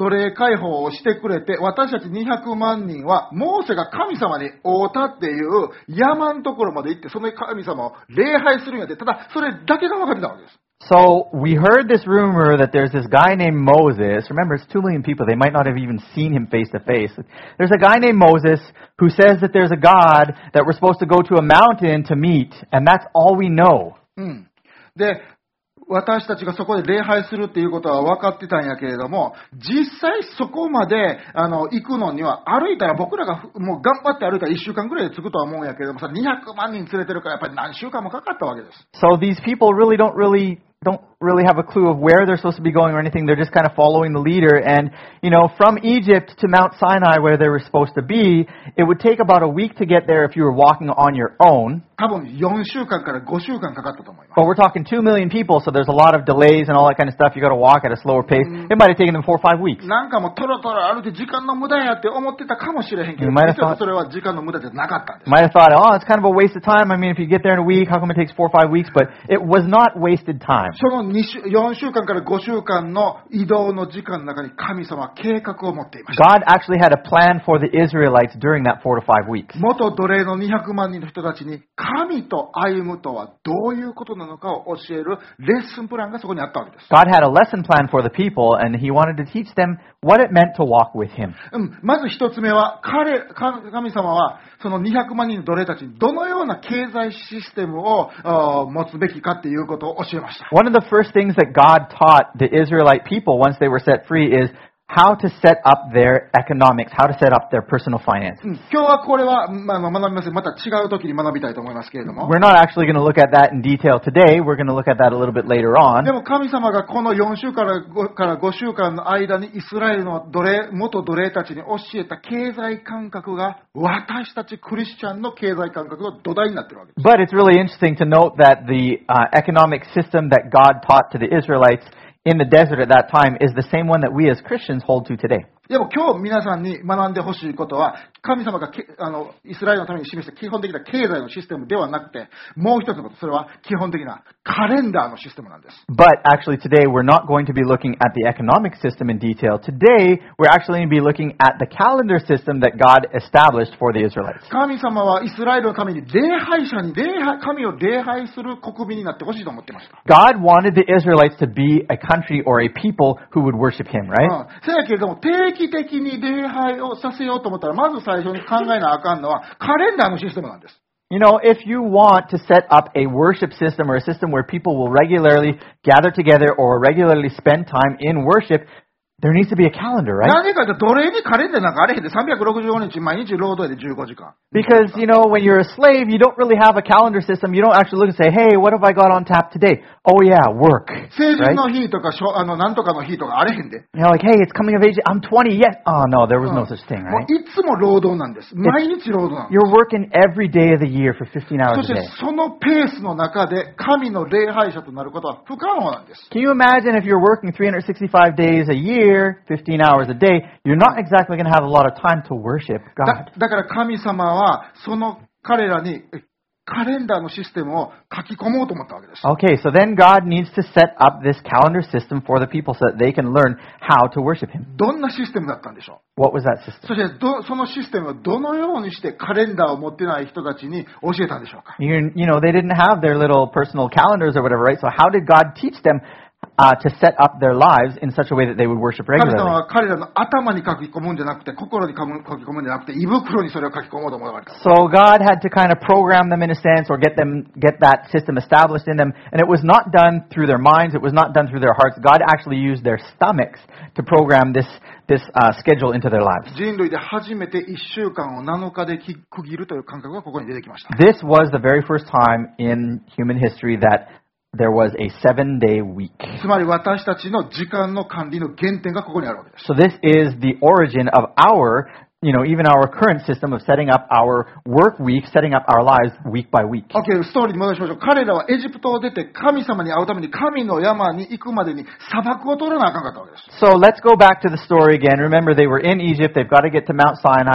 奴隷解放をしてくれて、私たちにひゃくまんにんは、モーセが神様に会うたっていう山のところまで行って、その神様を礼拝するんやで、ただ、それだけが分かってたわけです。 So we heard this rumor that there's this guy named Moses. Remember, it's two million people. They might not have even seen him face to face. There's a guy named Moses who says that there's a God that we're supposed to go to a mountain to meet, and that's all we know. うん。で、私たちがそこで礼拝するっていうことは分かってたんやけれども、実際そこまであの行くのには、歩いたら僕らがもう頑張って歩いたらいっしゅうかんぐらいで着くとは思うんやけれどもさ、にひゃくまんにん連れてるからやっぱり何週間もかかったわけです。 So these people really don't really don't really have a clue of where they're supposed to be going or anything. They're just kind of following the leader. And, you know, from Egypt to Mount Sinai where they were supposed to be, it would take about a week to get there if you were walking on your own. 多分よんしゅうかんからごしゅうかんかかったと思います。 But we're talking two million people, so there's a lot of delays and all that kind of stuff. You got to walk at a slower pace. It might have taken them four or five weeks. なんかもうトロトロ歩いて時間の無駄やって思ってたかもしれへんけど、 You might have 実は thought- それは時間の無駄じゃなかったんです。 You might have thought, oh, it's kind of a waste of time. I mean, if you get there in a week, how come it takes four or five weeks? But it was not wasted time. そのに週よんしゅうかんからごしゅうかんの移動の時間の中に神様は計画を持っていました。 God actually had a plan for the Israelites during that four to five weeks. 元奴隷のにひゃくまんにんの人たちに神と歩むとはどういうことなのかを教えるレッスンプランがそこにあったわけです。 God had a lesson plan for the people, and He wanted to teach them what it meant to walk with Him. うん、まず一つ目は彼神様はそのにひゃくまんにんの奴隷たちにどのような経済システムを持つべきかっていうことを教えました。 One of the first things that God taught the Israelite people once they were set free is how to set up their economics, how to set up their personal finances. うん、今日はこれは、まあ、学びません。また違う時に学びたいと思いますけれども。 We're not actually going to look at that in detail today. We're going to look at that a little bit later で on. も神様がこのよん週から 5, からご週間の間にイスラエルの奴隷元奴隷たちに教えた経済感覚が私たちクリスチャンの経済感覚の土台になっているわけです。 But it's really interesting to note that the uh, economic system that God taught to the Israelites in the desert at that time is the same one that we as Christians hold to today. でも今日皆さんに学んでほしいことは、神様がけあのイスラエルのために示した基本的な経済のシステムではなくて、もう一つのこと、それは基本的なカレンダーのシステムなんです。 But actually today we're not going to be looking at the economic system in detail. Today we're actually going to be looking at the calendar system that God established for the Israelites. 神様はイスラエルのために礼拝者に礼拝神を礼拝する国民になってほしいと思ってました。 God wanted the Israelites to be a country or a people who would worship Him, right? うん、せやけれども定期的に礼拝をさせようと思ったら、まず最初に考えなあかんのはカレンダーのシステムなんです。 You know, if you want to set up a worship system or a system where people will regularly gather together or regularly spend time in worship, there needs to be a calendar, right? 何かというと奴隷にカレンダーなんかあれへんで、さんびゃくろくじゅうごにち毎日労働やでじゅうごじかん。 Because, you know, when you're a slave, you don't really have a calendar system. You don't actually look and say, hey, what have I got on tap today? Oh, yeah, work. 成人 Right? の日とか、しょあのなんとかの日とかあれへんで。 You know, like, hey, it's coming of age. I'm twenty yet. Oh, no, there was no such thing, もう right? いつも労働なんです。毎日労働なんです。 You're working every day of the year for fifteen そ hours し a て day. そのペースの中で神の礼拝者となることは不可能なんです。 Can you imagine if you're working three hundred sixty-five days a year, fifteen hours a day, you're not exactly going to have a lot of time to worship だ God. だから神様はその彼らにえカレンダーのシステムを書き込もうと思ったわけです。 Okay, so then God needs to set up this calendar system for the people so that they can learn how to worship Him. どんなシステムだったんでしょう。 What was that そ system? してどそのシステムをどのようにしてカレンダーを持ってない人たちに教えたんでしょうか。 You, you know, they didn't have their little personal calendars or whatever, right? So how did God teach them uh, to set up their lives in such a way that they would worship 神様 regularly? は彼らの頭に書き込むんじゃなくて、心に書き込むんじゃなくて、胃袋にそれを書き込もうと思われた。 So God had to kind of program them in a sense or get them, get that system established in them. And it was not done through their minds. It was not done through their hearts. God actually used their stomachs to program this, this uh, schedule into their lives. 人類で初めていっしゅうかんをなのかで区切るという感覚がここに出てきました。 This was the very first time in human history that there was a seven-day week. つまり私たちの時間の管理の原点がここにあるわけです。 So this is the origin of our, you know, even our current system of setting up our work week, setting up our lives week by week. OK、ストーリーに戻しましょう。彼らはエジプトを出て神様に会うために神の山に行くまでに砂漠を通らなあかんかったわけです。 So let's go back to the story again. Remember, they were in Egypt. They've got to get to Mount Sinai.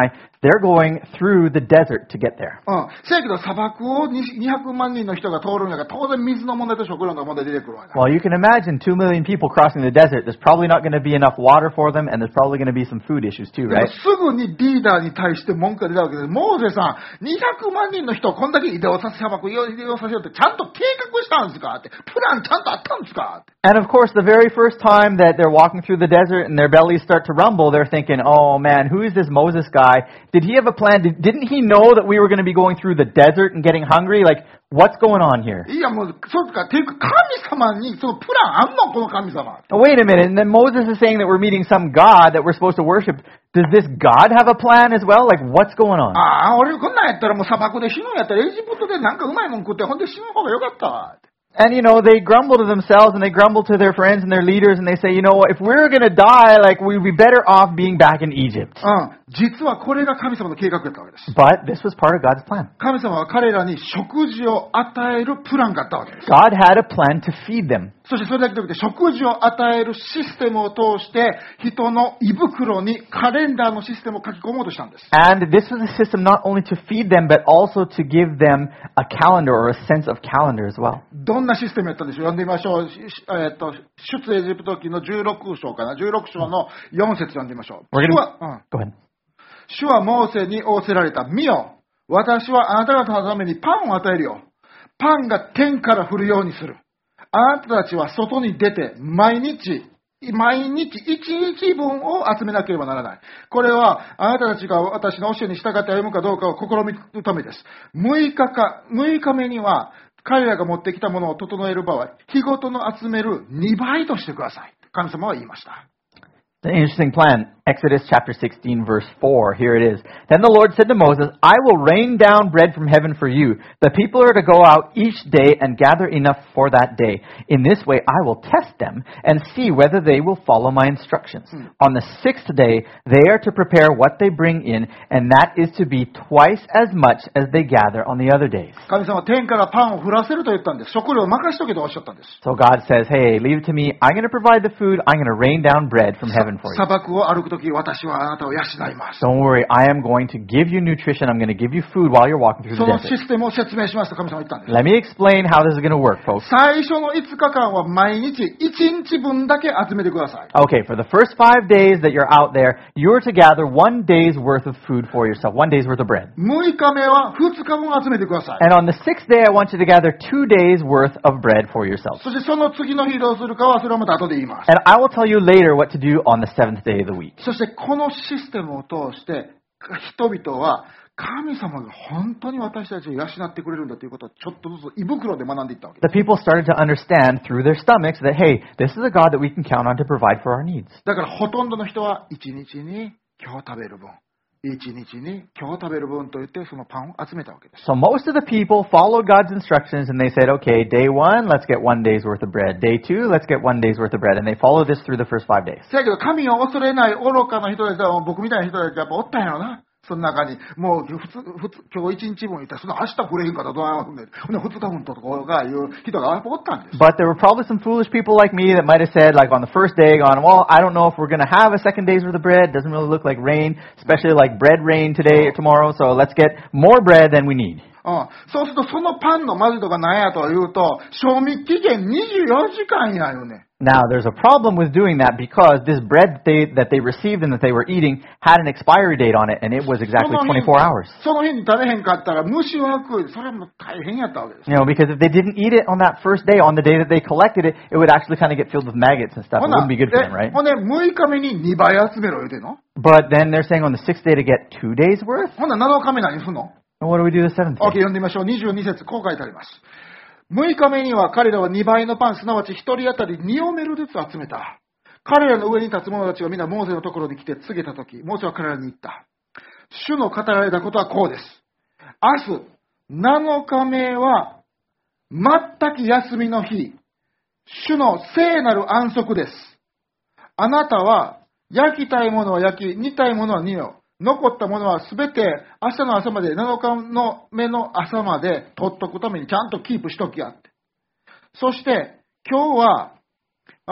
they're going through the desert to get there. うん。せやけど砂漠をにひゃくまんにんの人が通るんやから、当然水の問題と食料の問題出てくるわけだ。 Well, you can imagine two million people crossing the desert. There's probably not going to be enough water for them, and there's probably going to be some food issues too, でも right? すぐにリーダーに対して文句が出たわけです。モーゼさん、にひゃくまんにんの人をこんだけ移動させ、砂漠移動させようってちゃんと計画したんですかって。プランちゃんとあったんですかって。 And of course, the very first time that they're walking through the desert and their bellies start to rumble, they're thinking, oh man, who is this Moses guy? Did he have a plan? Did, didn't he know that we were going to be going through the desert and getting hungry? Like, what's going on here? いやもう、そうか、ていうか神様にそのプランあんのこの神様。 Oh, wait a minute. And then Moses is saying that we're meeting some God that we're supposed to worship. Does this God have a plan as well? Like, what's going on? ああ、俺こんなんやったらもう砂漠で死ぬんやったらエジプトでなんかうまいもん食ってほんで死ぬ方がよかったわ。 And, you know, they grumble to themselves and they grumble to their friends and their leaders and they say, you know what, if we're going to die, like, we'd be better off being back in Egypt. うん。実はこれが神様の計画だったわけです。 But this was part of God's plan. 神様は彼らに食事を与えるプランがあったわけです。 God had a plan to feed them. そしてそれだけでなくて食事を与えるシステムを通して人の胃袋にカレンダーのシステムを書き込もうとしたんです。 And this was a system not only to feed them, but also to give them a calendar or a sense of calendar as well. どんなシステムやったんでしょう。読んでみましょう。しえっと、出エジプト記のじゅうろく章かな。じゅうろく章のよん節読んでみましょう。 We're 主 gonna, は、うん、 go ahead. 主はモーセに仰せられた。見よ、私はあなた方のためにパンを与えるよ。パンが天から降るようにする。あなたたちは外に出て毎日、毎日一日分を集めなければならない。これはあなたたちが私の教えに従って歩むかどうかを試みるためです。むいかか、むいかめには彼らが持ってきたものを整える場合、日ごとの集めるにばいとしてください。神様は言いました。 An interesting plan. Exodus chapter sixteen, verse four. Here it is. Then the Lord said to Moses, I will rain down bread from heaven for you. The people are to go out each day and gather enough for that day. In this way, I will test them and see whether they will follow my instructions. Hmm. On the sixth day, they are to prepare what they bring in, and that is to be twice as much as they gather on the other days. 神様は天からパンを降らせると言ったんです。食料を任しとけとおっしゃったんです。 So God says, hey, leave it to me. I'm going to provide the food. I'm going to rain down bread from heaven for you. 砂漠を歩くとき、私はあなたを養います。 Don't worry, I am going to give you nutrition. I'm going to give you food while you're walking through そ the の desert. システムを説明しますと神様は言ったんです。 Let me explain how this is going to work, folks. 最初のいつかかんは毎日いちにちぶんだけ集めてください。 Okay, for the first five days that you're out there, you're to gather one day's worth of food for yourself, one day's worth of bread. むいかめはふつかぶん集めてください。 And on the sixth day, I want you to gather two days worth of bread for yourself. そしてその次の日どうするかはそれはまた後で言います。 And I will tell you later what to do on the seventh day of the week. そしてこのシステムを通して人々は神様が本当に私たちを養ってくれるんだということをちょっとずつ胃袋で学んでいったわけです。 The people started to understand through their stomachs that, hey, this is a God that we can count on to provide for our needs. だからほとんどの人はいちにちに今日食べる分、いちにちに今日食べる分と言ってそのパンを集めたわけです。 So most of the people followed God's instructions and they said, okay, day one, let's get one day's worth of bread. Day two, let's get one day's worth of bread. And they followed this through the first five days. せやけど神を恐れない愚かな人たちは僕みたいな人たちはやっぱおったんやろな。その中に、もう普通、普通、今日一日分言ったら、その明日くれへんかったらどうやるんだよ。ほんで、二日分とかがいう人がやっぱおったんです。 But there were probably some foolish people like me that might have said, like on the first day, gone, well, I don't know if we're going to have a second day's worth of bread. Doesn't really look like rain, especially like bread rain today or tomorrow. So let's get more bread than we need. うん、そうすると、そのパンのまずいとか何やというと、賞味期限にじゅうよじかんやよね。 Now, there's a problem with doing that because this bread that they, that they received and that they were eating had an expiry date on it, and it was exactly twenty-four hours. その日に食べへんかったら虫は食う。それはもう大変やったわけです。 You know, because if they didn't eat it on that first day, on the day that they collected it, it would actually kind of get filled with maggots and stuff. It wouldn't be good for them, right? ほんで、むいかめににばい集めろ言うてんの。 But then they're saying on the sixth day to get two days worth? ほんならなのかめ何すんの？ And what do we do the seventh OK、 day? 読んでみましょう。にじゅうに節、こう書いてあります。むいかめには彼らはにばいのパン、すなわちひとり当たりにオメルずつ集めた。彼らの上に立つ者たちが皆モーセのところに来て告げたとき、モーセは彼らに言った。主の語られたことはこうです。明日、なのかめは全く休みの日、主の聖なる安息です。あなたは焼きたいものは焼き、煮たいものは煮よ。残ったものはすべて明日の朝まで、なのかの目の朝まで取っとくためにちゃんとキープしときやって。そして今日は、うん、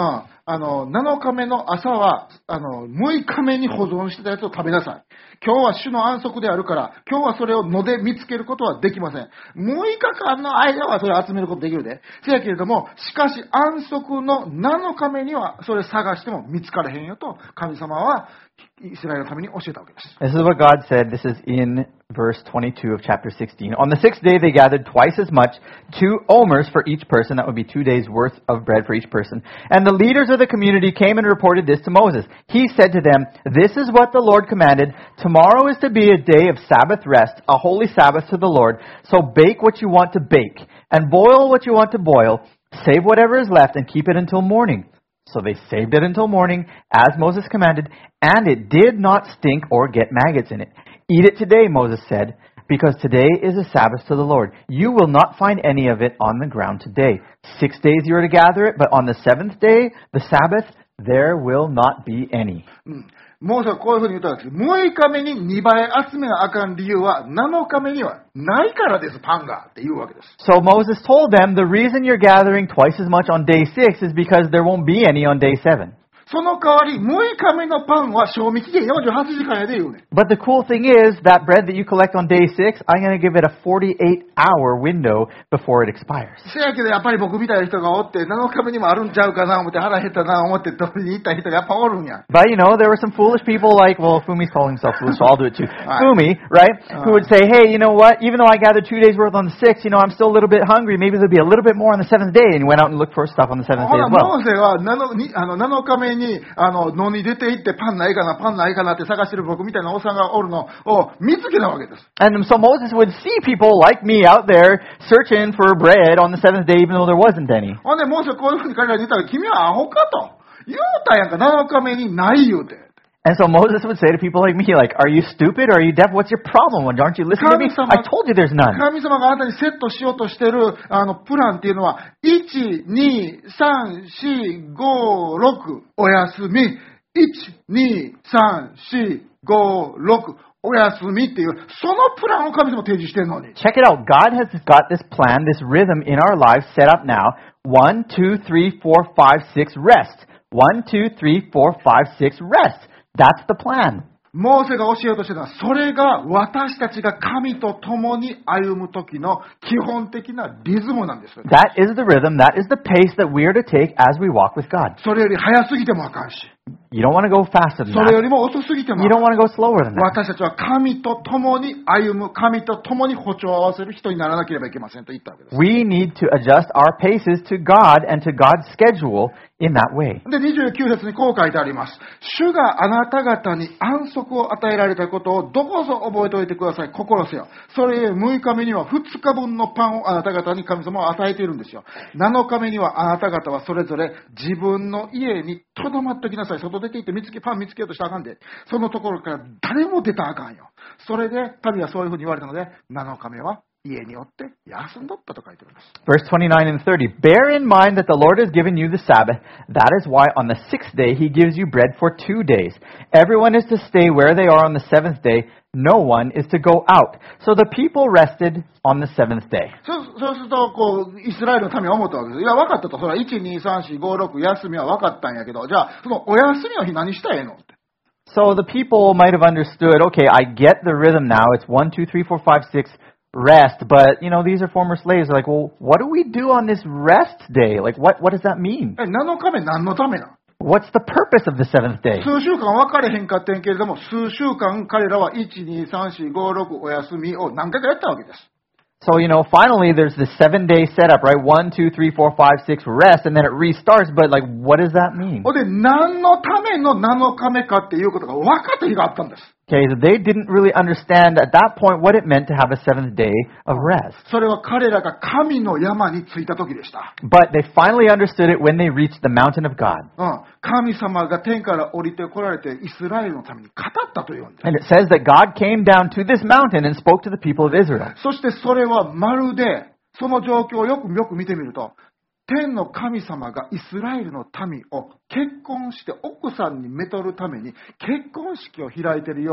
あの、なのかめの朝は、あの、むいかめに保存してたやつを食べなさい。今日は主の安息であるから、今日はそれを野で見つけることはできません。むいかかんの間はそれを集めることできるで。せやけれども、しかし安息のなのかめにはそれ探しても見つかれへんよと、神様はイスラエルのために教えたわけです。 This is what God said. This is in verse twenty-two of chapter sixteen. On the sixth day they gathered twice as much, two omers for each person. That would be two days' worth of bread for each person. And the leaders of the community came and reported this to Moses. He said to them, "This is what the Lord commanded. Tomorrow is to be a day of Sabbath rest, a holy Sabbath to the Lord. So bake what you want to bake, and boil what you want to boil. Save whatever is left and keep it until morning." So they saved it until morning, as Moses commanded, and it did not stink or get maggots in it. "Eat it today," Moses said, "because today is a Sabbath to the Lord. You will not find any of it on the ground today. Six days you are to gather it, but on the seventh day, the Sabbath, there will not be any." うんモーセはこういうふうに言ったんです。むいかめににばい集めなあかん理由は、なのかめにはないからです、パンがって言うわけです。 So Moses told them, the reason you're gathering twice as much on day six is because there won't be any on day seven. その代わり、むいかめのパンは賞味期限よんじゅうはちじかんやで言うねん。 But the cool thing is, that bread that you collect on day six, I'm going to give it a forty-eight hour window before it expires. せやけどやっぱり僕みたいな人がおって、なのかめにもあるんちゃうかな思って腹減ったな思って取りに行った人がやっぱおるんや。 But you know, there were some foolish people like, well, Fumi's calling himself foolish, so I'll do it too. Right. Fumi, right? Who would say, hey, you know what? Even though I gathered two days worth on the sixth, you know, I'm still a little bit hungry. Maybe there'll be a little bit more on the seventh day. And he went out and looked for stuff on the seventh ほ day ら、 as well. モーセはなのにあのなのかめにあの野に出て行ってパンないかな、パンないかなって探してる僕みたいなおっさんがおるのを見つけたわけです。 And so Moses would see people like me out there searching for bread on the seventh day, even though there wasn't any. ほんで、モーセはこういうふうに彼らに言ったら、君はアホかと。言うたやんか、なのかめにない言うて。 And so Moses would say to people like me, like, are you stupid or are you deaf? What's your problem? Aren't you listening to me? I told you there's none. 神様があなたにセットしようとしてるあのプランっていうのは、いち、に、さん、よん、ご、ろく、おやすみ。いち、に、さん、よん、ご、ろく、おやすみっていう、そのプランを神様提示してるのに。 Check it out. God has got this plan, this rhythm in our lives set up now. One, two, three, four, five, six, rest. One, two, three, four, five, six, rest. That's the plan. モーセが教えようとしてるのは、それが私たちが神と共に歩む時の基本的なリズムなんです。 That is the rhythm. That is the pace that we are to take as we walk with God. それより早すぎてもあかんし、 You don't want to go faster than それよ that. りも遅すぎても You あか don't ん。 want to go slower than that. 私たちは神と共に歩む、神と共に歩調を合わせる人にならなければいけませんと言ったわけです。 We need to adjust our paces to God and to God's schedule in that way. で、にじゅうきゅう節にこう書いてあります。主があなた方に安息を与えられたことをどこぞ覚えておいてください。心せよ。それゆえむいかめにはふつかぶんのパンをあなた方に神様は与えているんですよ。なのかめにはあなた方はそれぞれ自分の家にとどまっておきなさい。外出て行って見つけ、パン見つけようとしたらあかんで。そのところから誰も出たらあかんよ。それで神はそういうふうに言われたので、なのかめは家におって休んどったと書いてあります。 Verse twenty-nine and thirty. Bear in mind that the Lord has given you the Sabbath. That is why on the sixth day he gives you bread for two days. Everyone is to stay where they are on the seventh day. No one is to go out. So the people rested on the seventh day. そうそうすると、こう、イスラエルの民は思ったわけです。いや、分かったと。それはいち、に、さん、よん、ご、ろく、休みは分かったんやけど、じゃあ、そのお休みの日何したらええのって。 So the people might have understood, okay, I get the rhythm now. It's one, two, three, four, five, six, rest. But, you know, these are former slaves. They're like, well, what do we do on this rest day? Like, what, what does that mean? え、なのかめ何のためな What's the purpose of the seventh day? 数週間分かれへんかってんけれども、数週間彼らはいち、に、さん、よん、ご、ろくお休みを何回かやったわけです。 So, you know, finally there's this seven day setup, right? One, two, three, four, five, six, rest, and then it restarts. But, like, what does that mean? ほんで、何のためのなのかめかっていうことが分かった日があったんです。 Okay, so they didn't really understand at that point what it meant to have a seventh day of rest. それは彼らが神の山に着いた時でした。 But they finally understood it when they reached the mountain of God. うん、神様が天から降りてこられてイスラエルのために語ったというんです。 And it says that God came down to this mountain and spoke to the people of Israel. そしてそれはまるで、その状況をよくよく見てみると、天の神様がイスラエルの民を結婚して奥さんにめとるために結婚式を開いているように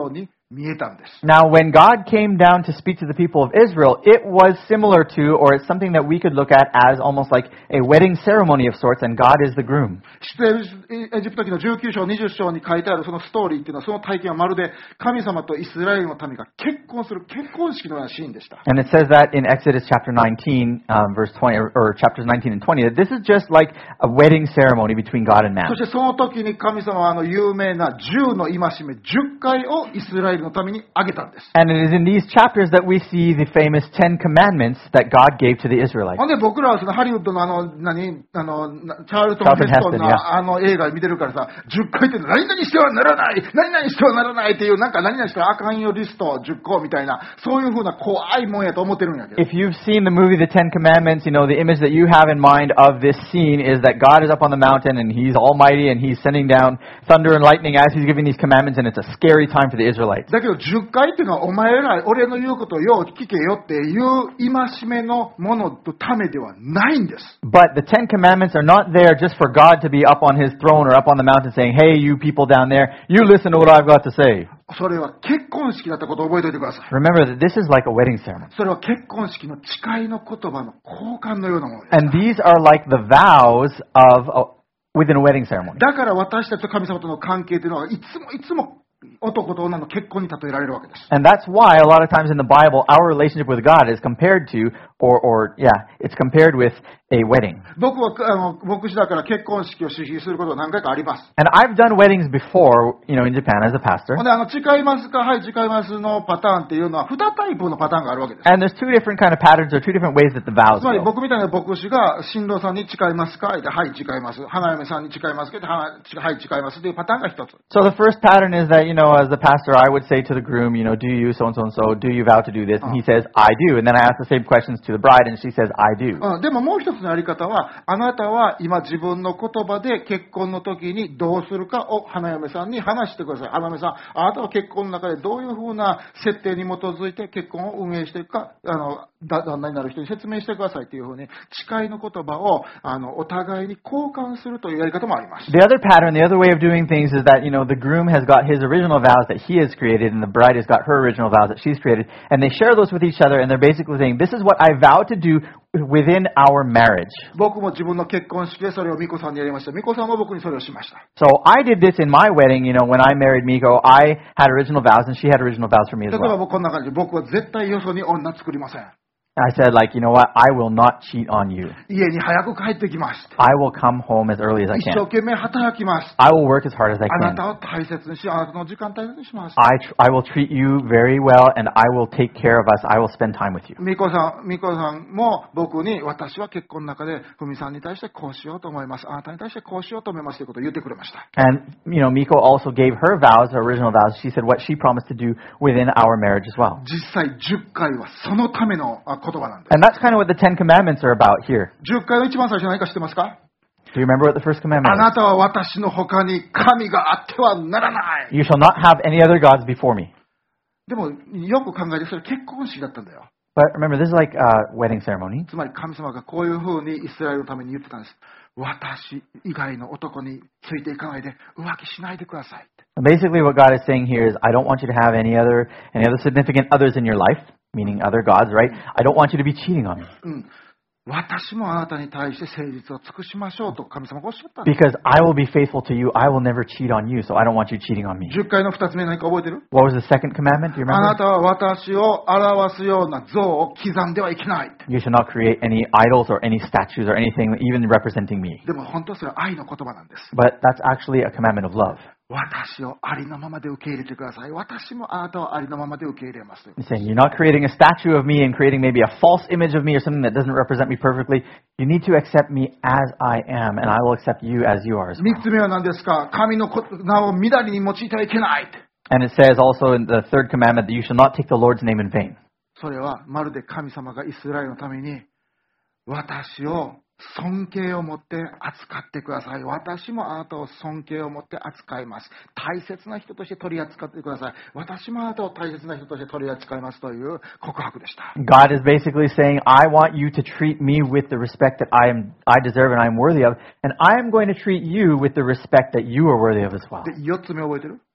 見えたんです。 Now, when God came down to speak to the people of Israel, it was similar to, or it's something that we could look at as almost like a wedding ceremony of sorts, and God is the groom. 出エジプト記のじゅうきゅう章、にじゅっ章に書いてあるそのストーリーっていうのは、その体験はまるで神様とイスラエルの民が結婚する結婚式のようなシーンでした。 And it says that in Exodus chapter nineteen, um, verse twenty, or, or chapters nineteen and twenty, that this is just like a wedding ceremony between God and man. そしてその時に神様はあの有名なじゅうの戒めじゅっかいをイスラエルのためにあげたんです。 And it is in these chapters that we see the famous Ten Commandments that God gave to the Israelites. ほんで僕らはそのハリウッドのあの、何、あの、チャールトン・ Charlton ヘストン Heston, の yeah. あの映画見てるからさ、じゅっかいって何々してはならない、何々してはならないっていう、なんか何々したらあかんよリストじゅっこみたいな、そういうふうな怖いもんやと思ってるんやけど。 If you've seen the movie The Ten Commandments, you know, the image that you have in mind of this scene is that God is up on the mountain and He's almighty and He's sending down thunder and lightning as He's giving these commandments, and it's a scary time for the Israelites. だけどじゅっかいっていうのはお前ら俺の言うことをよう聞けよっていう戒めのもののためではないんです。 But the Ten Commandments are not there just for God to be up on His throne or up on the mountain saying, hey, you people down there, you listen to what I've got to say. それは結婚式だったことを覚えておいてください。 Remember that this is like a wedding ceremony. それは結婚式の誓いの言葉の交換のようなものです。 And these are like the vows of a, within a wedding ceremony. だから私たちと神様との関係というのはいつもいつも男と女の結婚に例えられるわけです。 And that's why a lot of times in the Bible, our relationship with God is compared to, or, or yeah, it's compared with a wedding. 僕はあの牧師だから結婚式を主催することは何回かあります。 And I've done weddings before, you know, in Japan as a pastor. ほんであの誓いますか、はい誓いますのパターンっていうのはにタイプのパターンがあるわけです。 And there's two different kind of patterns or two different ways that the vows つまり go. 僕みたいな牧師が新郎さんに誓いますか、ではい誓います。花嫁さんに誓いますか、ではい誓いますというパターンが一つ。 So the first pattern is that, you know, as the pastor, I would say to the groom, you know, do you so and so and so, do you vow to do this? And he says, I do. And then I ask the same questions to the bride, and she says, I do. うん、でももう一つのやり方は、あなたは今自分の言葉で結婚の時にどうするかを花嫁さんに話してください。花嫁さん、あなたは結婚の中でどういうふうな設定に基づいて結婚を運営していくか、あのだ旦那になる人に説明してくださいというふうに、誓いの言葉をあのお互いに交換するというやり方もあります。 The other pattern, the other way of doing things is that, you know, the groom has got his original vows that he has created, and the bride has got her original vows that she's created, and they share those with each other, and they're basically saying, this is what I vow to do within our marriage. 僕も自分の結婚式でそれを美子さんにやりました。美子さんも僕にそれをしました。 So I did this in my wedding, you know, when I married Miko, I had original vows, and she had original vows for me as 例えば well. 僕こんな感じで、僕は絶対よそに女作りません。 I said, like, you know what, I will not cheat on you. 家に早く帰ってきます。 I will come home as early as I 一生 can. 懸命働きます。 I will work as hard as I あな can. たを大切にし、あなたの時間大切にします。 I, tr- I will treat you very well, and I will take care of us. I will spend time with you. 美子さん、美子さんも僕に、私は結婚の中で、ふみさんに対してこうしようと思います。あなたに対してこうしようと思いますということを言ってくれました。 And, you know, Miko also gave her vows, her original vows. She said what she promised to do within our marriage as well. 実際じゅっかいはそのためのあ言葉なんです。 And that's kind of what the Ten Commandments are about here. じゅっかいの一番最初何か知ってますか？ Do you remember what the first commandment あ is? なたは私の他に神があってはならない。 You shall not have any other gods before me. でも、よく考えてそれ結婚式だったんだよ。 But remember, this is like a wedding ceremony. つまり神様がこういうふうにイスラエルのために言ってたんです。私以外の男についていかないで浮気しないでください。 Basically, what God is saying here is, I don't want you to have any other any other significant others in your life, meaning other gods, right? I don't want you to be cheating on me. うん私もあなたに対して誠実を尽くしましょうと神様がおっしゃったんです。 Because I will be faithful to you, I will never cheat on you, so I don't want you cheating on me. じゅっかいのふたつめ何か覚えてる？ What was the second commandment? Do you あな remember? たは私を表すような像を刻んではいけない。 You shall not create any idols or any statues or anything even representing me. でも本当はそれは愛の言葉なんです。 But that's actually a commandment of love. 私をありのままで受け入れてください。私もあなたをありのままで受け入れます。 He's saying, you're not creating a statue of me and creating maybe a false image of me or something that doesn't represent me perfectly. You need to accept me as I am, and I will accept you as you are as 三 well. つ目は何ですか？神の名をみだりに用いてはいけない。 And it says also in the third commandment that you shall not take the Lord's name in vain. それはまるで神様がイスラエルのために私を尊敬を持って扱ってください。私もあなたを尊敬を持って扱います。大切な人として取り扱ってください。私もあなたを大切な人として取り扱いますという告白でした。 God is basically saying, I want you to treat me with the respect that I am, I deserve and I am worthy of, and I am going to treat you with the respect that you are worthy of as well. で、四つ目覚えてる？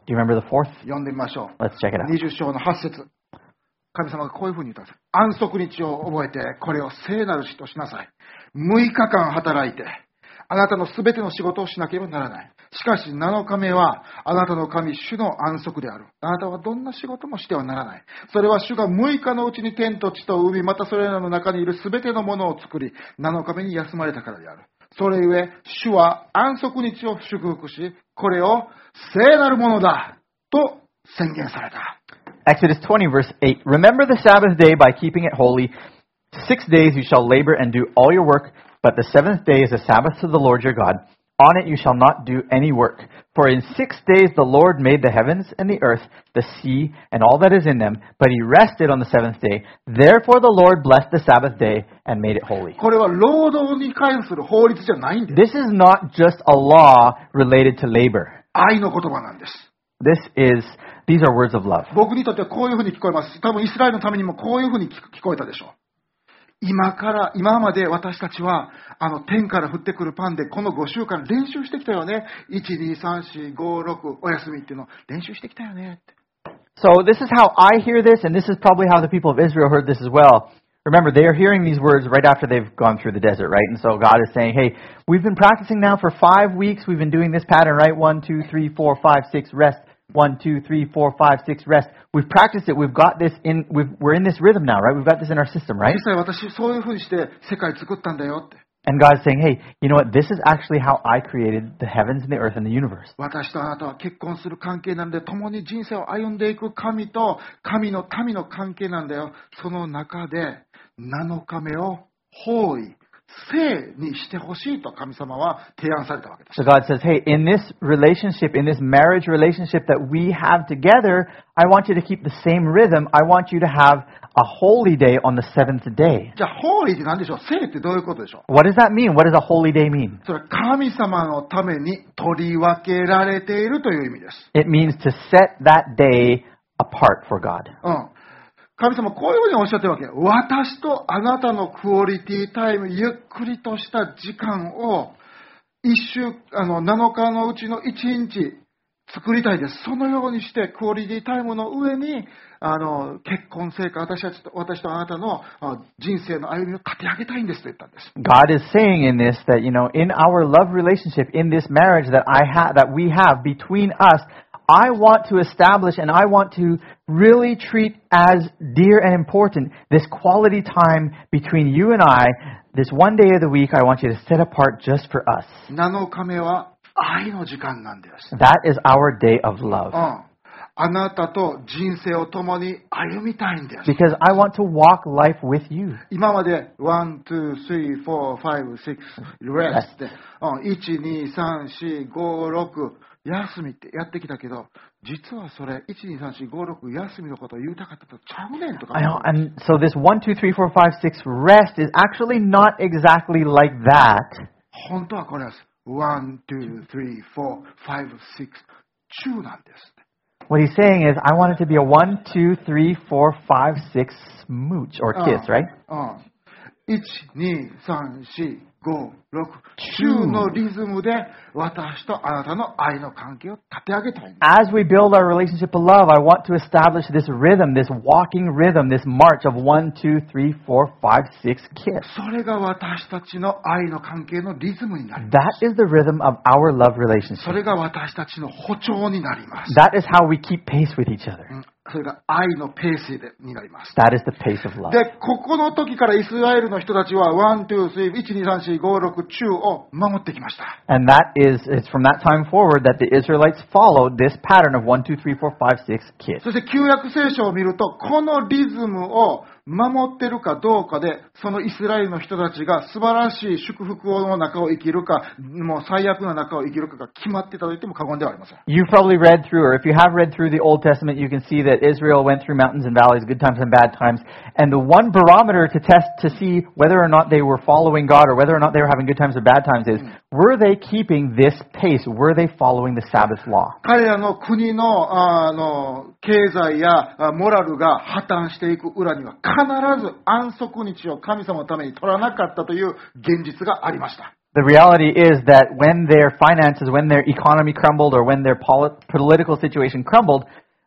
Do you remember the fourth? 読んでみましょう。 Let's check it out. にじゅう章のはち節。神様がこういうふうに言ったんです。安息日を覚えて、これを聖なる日としなさい。むいかかん働いて、あなたのすべての仕事をしなければならない。しかしなのかめは、あなたの神主の安息である。あなたはどんな仕事もしてはならない。それは主がむいかのうちに天と地と海、またそれらの中にいるすべてのものを作り、なのかめに休まれたからである。それゆえ、主は安息日を祝福し、これを聖なるものだと宣言された。 Exodus twenty, verse eight. Remember the Sabbath day by keeping it holy. Six days you shall labor and do all your work, but the seventh day is a Sabbath to the Lord your God. On it you shall not do any work. For in six days the Lord made the heavens and the earth, the sea, and all that is in them, but he rested on the seventh day. Therefore the Lord blessed the Sabbath day and made it holy. これは労働に関する法律じゃないんです。 This is not just a law related to labor. 愛の言葉なんです。 This is, these are words of love. 僕にとってはこういうふうに聞こえます。多分イスラエルのためにもこういうふうに聞聞こえたでしょう。今から、今まで私たちは、あの、天から降ってくるパンでこのごしゅうかん練習してきたよね。いち、に、さん、よん、ご、ろく、お休みっていうのを練習してきたよねって。 So this is how I hear this, and this is probably how the people of Israel heard this as well. Remember, they are hearing these words right after they've gone through the desert, right? And so God is saying, hey, we've been practicing now for five weeks. We've been doing this pattern, right? One, two, three, four, five, six, rest. One, two, three, four, five, six, rest. We've practiced it. We've got this in, we've, we're in this rhythm now, right? We've got this in our system, right? 実際私、そういうふうにして世界作ったんだよって。 And God's saying, hey, you know what? This is actually how I created the heavens and the earth and the universe. 私とあなたは結婚する関係なんで、共に人生を歩んでいく神と神の民の関係なんだよ。その中でなのかめを包囲、聖にしてほしいと神様は提案されたわけです。 So God says, hey, in this relationship, in this marriage relationship that we have together, I want you to keep the same rhythm. I want you to have a holy day on the seventh day. じゃあ、ホーリーって何でしょう？聖ってどういうことでしょう？ What does that mean? What does a holy day mean? それは神様のために取り分けられているという意味です。 It means to set that day apart for God. うん。神様こういうふうにおっしゃってるわけ。私とあなたのクオリティタイム、ゆっくりとした時間を一週、あの、なのかのうちのいちにち作りたいです。そのようにしてクオリティタイムの上に、あの、結婚生活、私たちと、私とあなたのあ人生の歩みを立て上げたいんですと言ったんです。 God is saying in this that, you know, in our love relationship, in this marriage that I have, that we have between us, I want to establish and I want to really treat as dear and important this quality time between you and I, this one day of the week I want you to set apart just for us. なのかめは愛の時間なんです。 That is our day of love. うん。あなたと人生を共に歩みたいんです。 Because I want to walk life with you. 今までワン、ツー、スリー、フォー、ファイブ、シックス、レスって、うん、いち、に、さん、よん、ご、ろく、休みってやってきたけど、実はそれ、いち、に、さん、よん、ご、ろく、休みのことを言いたかったとちゃうねんとか。 I know, and so this one, two, three, four, five, six rest is actually not exactly like that. 本当はこれです。ワン、ツー、スリー、フォー、ファイブ、シックス、中なんです。 What he's saying is, I want it to be a one, two, three, four, five, six smooch or kiss, right? うん。いち、に、さん、よん、ご、ろく、中のリズムで私とあなたの愛の関係を立て上げたいんです。 As we build our relationship of love, I want to establish this rhythm, this walking rhythm, this march of one, two, three, four, five, six, kiss. それが私たちの愛の関係のリズムになります。 That is the rhythm of our love relationship. それが私たちの歩調になります。 That is how we keep pace with each other. うんそれが愛のペースでになります。 That is the pace of love. で、ここの時からイスラエルの人たちはワン、ツー、スリー、いち、に、さん、よん、ご、ろく、中を守ってきました。 And that is, it's from that time forward that the Israelites followed this pattern of one, two, three, four, five, six, kiss. そして旧約聖書を見ると、このリズムを守ってるかどうかで、そのイスラエルの人たちが素晴らしい祝福の中を生きるか、もう最悪な中を生きるかが決まっていたと言っても過言ではありません。 You've probably read through, or if you have read through the Old Testament, you can see that Israel went through mountains and valleys, good times and bad times. And the one barometer to test to see whether or not they were following God or whether or not they were having good times or bad times is, were they keeping this pace? Were they following the Sabbath law? 彼らの国の、あの、経済やあモラルが破綻していく裏には必ず安息日を神様のために取らなかったという現実がありました。 The reality is that when their finances, when their economy crumbled, or when their poli- political situation crumbled,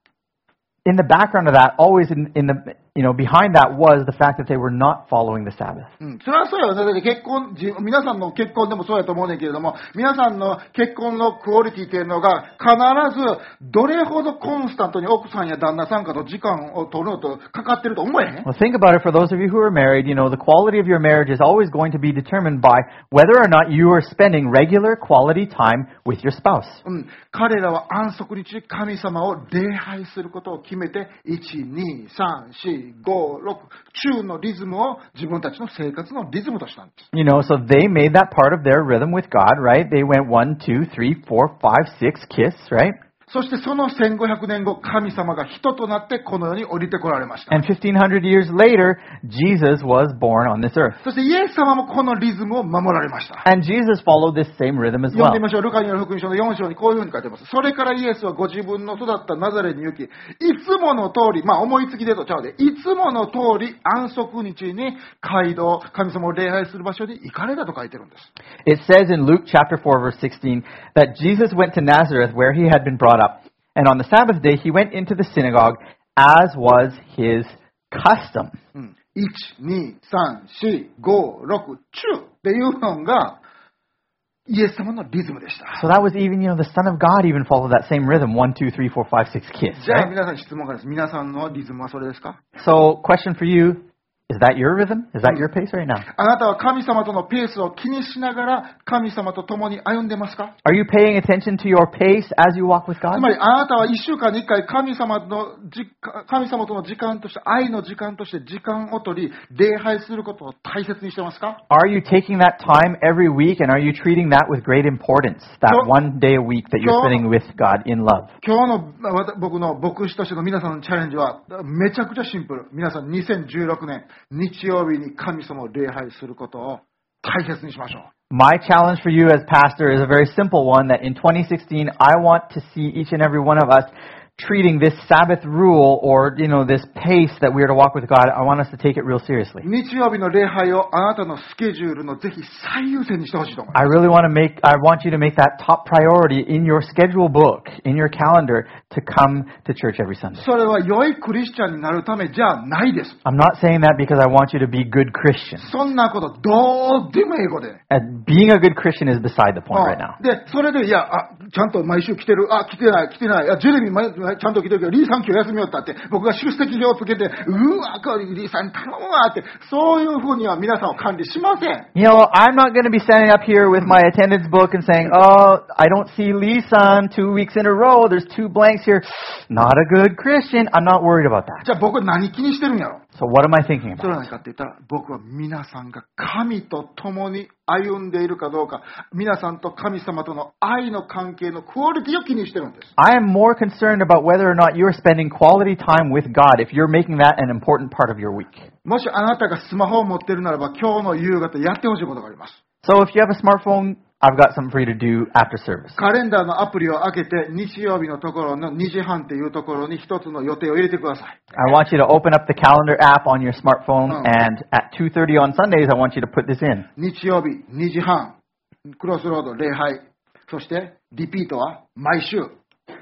in the background of that, always in, in the, you know, behind that was the fact that they were not following the Sabbath. うん、それはそうよね。だって結婚、じ皆さんの結婚でもそうやと思うねんけれども、皆さんの結婚のクオリティっていうのが、必ずどれほどコンスタントに奥さんや旦那さんかと時間を取るのとかかってると思えへん？ Well, think about it. For those of you who are married, you know, the quality of your marriage is always going to be determined by whether or not you are spending regular quality time with your spouse. うん、彼らは安息日神様を礼拝することを決めて、いち、に、さん、よん、ご、ろく、中のリズムを自分たちの生活のリズムとしたんです。 You know, so they made that part of their rhythm with God, right? They went one, two, three, four, five, six, kiss, right? そしてそのせんごひゃくねんご、神様が人となってこの世に降りてこられました。 And fifteen hundred years later, Jesus was born on this earth. そしてイエス様もこのリズムを守られました。 And Jesus followed this same rhythm as 読ん well. でみましょう。ルカによる福音書のよん章にこういうふうに書いてます。それからイエスはご自分の育ったナザレに行き、いつもの通り、まあ思いつきでとちゃうで、いつもの通り安息日に街道、神様を礼拝する場所に行かれたと書いてるんです。 It says in Luke chapter four, verse sixteen, that Jesus went to Nazareth where he had been brought up. And on the Sabbath day, he went into the synagogue, as was his custom. うん、いち、に、さん、よん、ご、ろく、中っていうのがイエス様のリズムでした。 So that was even, you know, the Son of God even followed that same rhythm. One, two, three, four, five, six, kiss. じゃあ Right? 皆さんに質問がです。皆さんのリズムはそれですか？ So, question for you, is that your rhythm? Is that your pace right now? あなたは神様とのペースを気にしながら神様と共に歩んでますか？ Are you paying attention to your pace as you walk with つ God? まりあなたはいっしゅうかんにいっかい神様のじ神様との時間として愛の時間として時間を取り礼拝することを大切にしてますか？ Are you taking that time every week, and are you treating that with great importance? That So- one day a week that you're So- spending with God in love. 今日のわた僕の牧師としての皆さんのチャレンジはめちゃくちゃシンプル。皆さんにせんじゅうろくねん日曜日に神様を礼拝することを大切にしましょう。 My challenge for you as pastor is a very simple one, that in twenty sixteen, I want to see each and every one of us treating this Sabbath rule, or, you know, this pace that we are to walk with God. I want us to take it real seriously. 日曜日の礼拝をあなたのスケジュールのぜひ最優先にしてほしいと思います。 I really want to make, I want you to make that top priority in your schedule book, in your calendar, to come to church every Sunday. それは良いクリスチャンになるためじゃないです。 I'm not saying that because I want you to be good Christians. そんなことどうでもいいことで。 And being a good Christian is beside the point right now. で、それで、いや、あ、ちゃんと毎週来てる、あ、来てない、来てない、あ、ジェレミー毎ちゃんと来てるけど、リーさん今日休みよったって、僕が出席表をつけて、うわ、これリーさん頼むわって、そういうふうには皆さんを管理しません。 You know, I'm not going to be standing up here with my attendance book and saying, oh, I don't see Lee-san two weeks in a row. There's two blanks here. Not a good Christian. I'm not worried about that. じゃあ僕は何気にしてるんやろ？ So what am I thinking それは about? 何かって言ったら、僕は皆さんが神と共に歩んでいるかどうか、皆さんと神様との愛の関係のクオリティを気にしてるんです。 I am more concerned about whether or not you're spending quality time with God, if you're making that an important part of your week. もしあなたがスマホを持っているならば、今日の夕方やってほしいことがあります。 So if you have a smartphone, I've got something for you to do after service. カレンダーのアプリを開けて、日曜日のところのにじはんっていうところに一つの予定を入れてください。 I want you to open up the calendar app on your smartphone, Oh. and at two thirty on Sundays, I want you to put this in. 日曜日にじはん、クロスロード礼拝、そしてリピートは毎週、オン。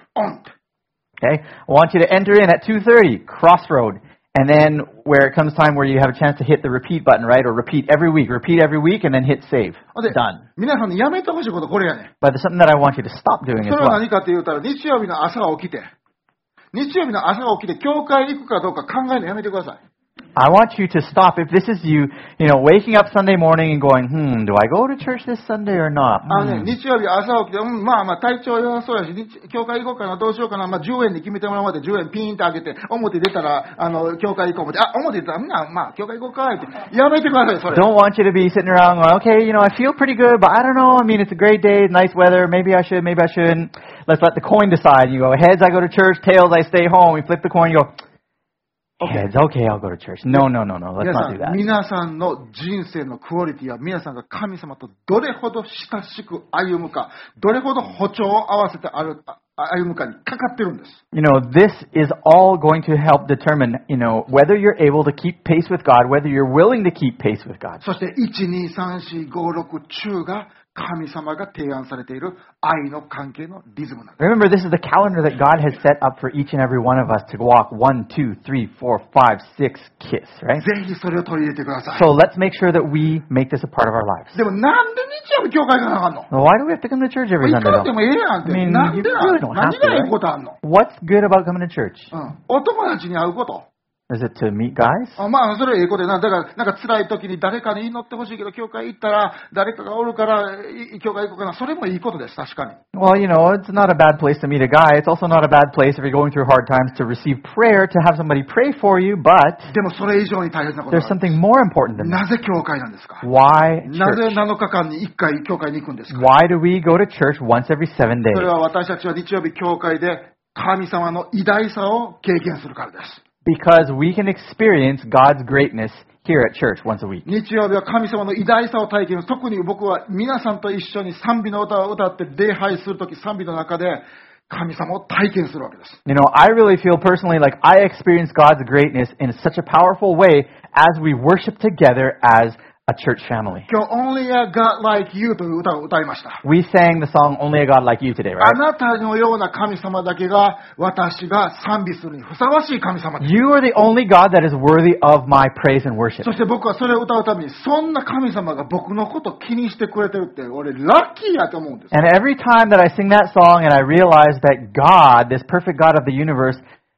Okay? I want you to enter in at two thirty, crossroad. And then where it comes time where you have a chance to hit the repeat button, right? Or repeat every week. Repeat every week and then hit save. で Done. 皆さんにやめてほしいことこれやねん。 But there's something that I want you to stop doing そ as れは well. 何かって言うたら、日曜日の朝起きて、日曜日の朝起きて、教会行くかどうか考えるのやめてください。 I want you to stop. If this is you, you know, waking up Sunday morning and going, hmm, do I go to church this Sunday or not? あのね、 Hmm. 日曜日朝起きて、うん、まあまあ体調良さそうやし、日教会行こうかな、どうしようかな、まあじゅうえんで決めてもらうまでじゅうえんピーンと上げて、表出たら、あの、教会行こう思って、あ、表出たら、みんな、まあ、教会行こうか、って。やめてください、それ。 Don't want you to be sitting around going, okay, you know, I feel pretty good, but I don't know. I mean, it's a great day, nice weather. Maybe I should, maybe I shouldn't. Let's let the coin decide. You go, heads, I go to church. Tails, I stay home. You flip the coin, you go, kids. Okay, I'll go to church. No, no, no, no. Let's 皆さ not do ん、 that. 皆さんの人生のクオリティは皆さんが神様とどれほど親しく歩むか、どれほど歩調を合わせて歩歩むかにかかってるんです。 You know, this is all going to help determine, you know, whether you're able to keep pace with God, whether you're willing to keep pace with God. そしていち、に、さん、よん、ご、ろく中が神様が提案されている愛の関係のリズムなんです。 Remember, this is the calendar that God has set up for each and every one of us to walk one, two, three, four, five, six, kiss, right? ぜひそれを取り入れてください。 So let's make sure that we make this a part of our lives. でもなんで日曜日教会行かなあかんの？ Well, why do we have to come to church every 行 Sunday かなくて though? もええやんって。 I mean, なん you でな really の？ don't have 何 to, がいい right? ことあんの？ What's good about coming to church? うんお友達に会うこと。 Is it to meet guys? あまあ、それはええことでな。だから、なんか辛い時に誰かに祈ってほしいけど、教会行ったら、誰かがおるから、い教会行こうかな。それもいいことです、確かに。 Well, you know, it's not a bad place to meet a guy. It's also not a bad place if you're going through hard times to receive prayer, to have somebody pray for you, but でもそれ以上に大切なこと there's がある。 something more important than that. なぜ教会なんですか？ Why なぜ church? なのかかんにいっかい教会に行くんですか？ Why do we go to church once every seven それ days? は私たちは日曜日教会で神様の偉大さを経験するからです。 Because we can experience God's greatness here at church once a week. 日曜日は神様の偉大さを体験する。特に僕は皆さんと一緒に賛美の歌を歌って礼拝するとき、賛美の中で神様を体験するわけです。 You know, I really feel personally like I experience God's greatness in such a powerful way as we worship together as a church family. 今日、Only a God Like You という歌を歌いました。 We sang the song Only a God Like You today, あ right? なたのような神様だけが私が賛美するにふさわしい神様です。 You are the only God that is worthy of my praise and worship. そして僕はそれを歌うために、そんな神様が僕のことを気にしてくれてるって、俺ラッキーやと思うんです。 And every time that I sing that song and I realize that God, this perfect God of the universe,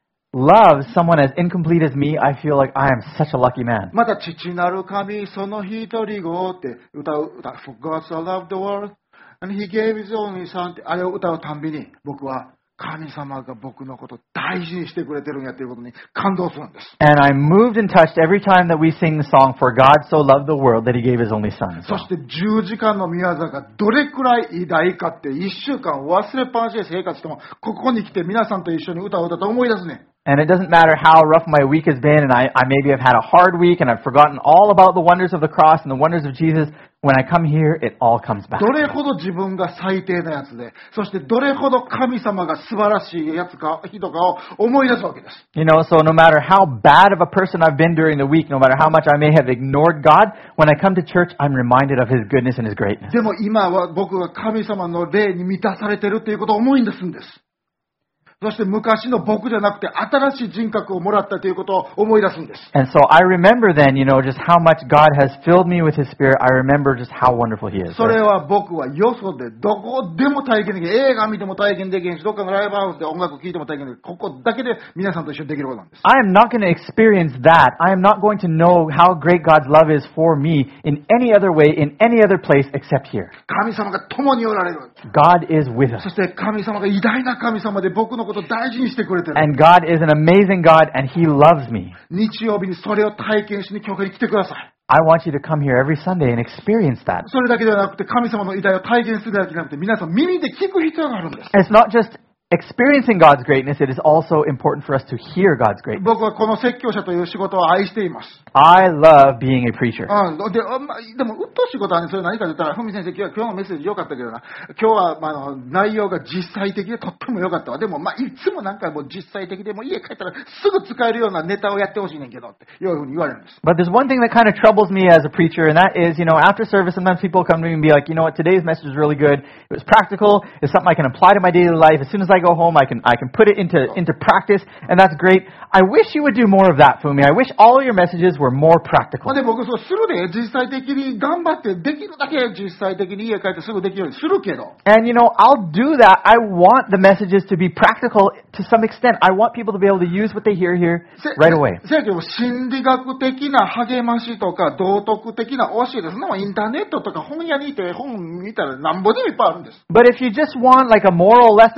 loves someone as incomplete as me, I feel like I am such a lucky man. また、父なる神、その一人子って歌う、歌う。For God so loved the world, and He gave His only Son って、あれを歌うたんびに、僕は神様が僕のことを大事にしてくれてるんやっていうことに感動するんです。 And I'm moved and touched every time that we sing the song, For God so loved the world that He gave His only Son. そしてじゅうじかんの宮沢がどれくらい偉大かっていっしゅうかん忘れっぱなしで生活しても、ここに来て皆さんと一緒に歌を歌って思い出すね。 And it doesn't matter how rough my week has been, and I, I maybe have had a hard week, and I've forgotten all about the wonders of the cross and the wonders of Jesus. When I come here, it all comes back. どれほど自分が最低なやつで、そしてどれほど神様が素晴らしいやつか、人かを思い出すわけです。 You know, so no matter how bad of a person I've been during the week, no matter how much I may have ignored God, when I come to church, I'm reminded of His goodness and His greatness. でも今は僕が神様の霊に満たされてるっていうことを思い出すんです。そして昔の僕じゃなくて新しい人格をもらったということを思い出すんです。 And so I remember then, you know, just how much God has filled me with His Spirit. I remember just how wonderful He is. それは僕はよそでどこでも体験できる。映画見ても体験できるし、どっかのライブハウスで音楽聴いても体験できる。ここだけで皆さんと一緒にできることなんです。 I am not going to experience that. I am not going to know how great God's love is for me in any other way, in any other place except here. 神様が共におられる。 God is with us. そして神様が偉大な神様で僕のことを大事にしてくれてる。 And God is an amazing God, and He loves me. 日曜日にそれを体験しに教会に来てください。 I want you to come here every Sunday and experience that. それだけではなくて神様の偉大を体験するだけじゃなくて皆さん耳で聞く必要があるんです。 It's not just experiencing God's greatness, it is also important for us to hear God's greatness. 僕はこの説教者という仕事を愛しています。 I love being a preacher. うん、で、あまあ、でも、うっとうしいことはね、それ何かと言ったら、ふみ先生、今日今日のメッセージ良かったけどな、今日は、まあ、あの内容が実際的でとっても良かったわ。でも、まあ、いつもなんかもう実際的で、もう家帰ったらすぐ使えるようなネタをやってほしいねんけどって、いうふうに言われるんです。 But there's one thing that kind of troubles me as a preacher, and that is, you know, after service, sometimes people come to me and be like, you know what, today's message is really good. It was practical. It's something I can apply to my daily life. As soon as I go home, I can I can put it into into practice, and that's great. I wish you would do more of that, Fumi. I wish all of your messages were more practical. で、僕、そうするで、実際的に頑張って、できるだけ実際的に家帰ってすぐできるようにするけど。 And, you know, I'll do that. I want the messages to be practical to some extent. I want people to be able to use what they hear here せ right away. せやけど、心理学的な励ましとか、道徳的な教えです。そんなもんインターネットとか本屋にいて本見たらなんぼでもいっぱいあるんです。 But if you just want like a moral lesson or an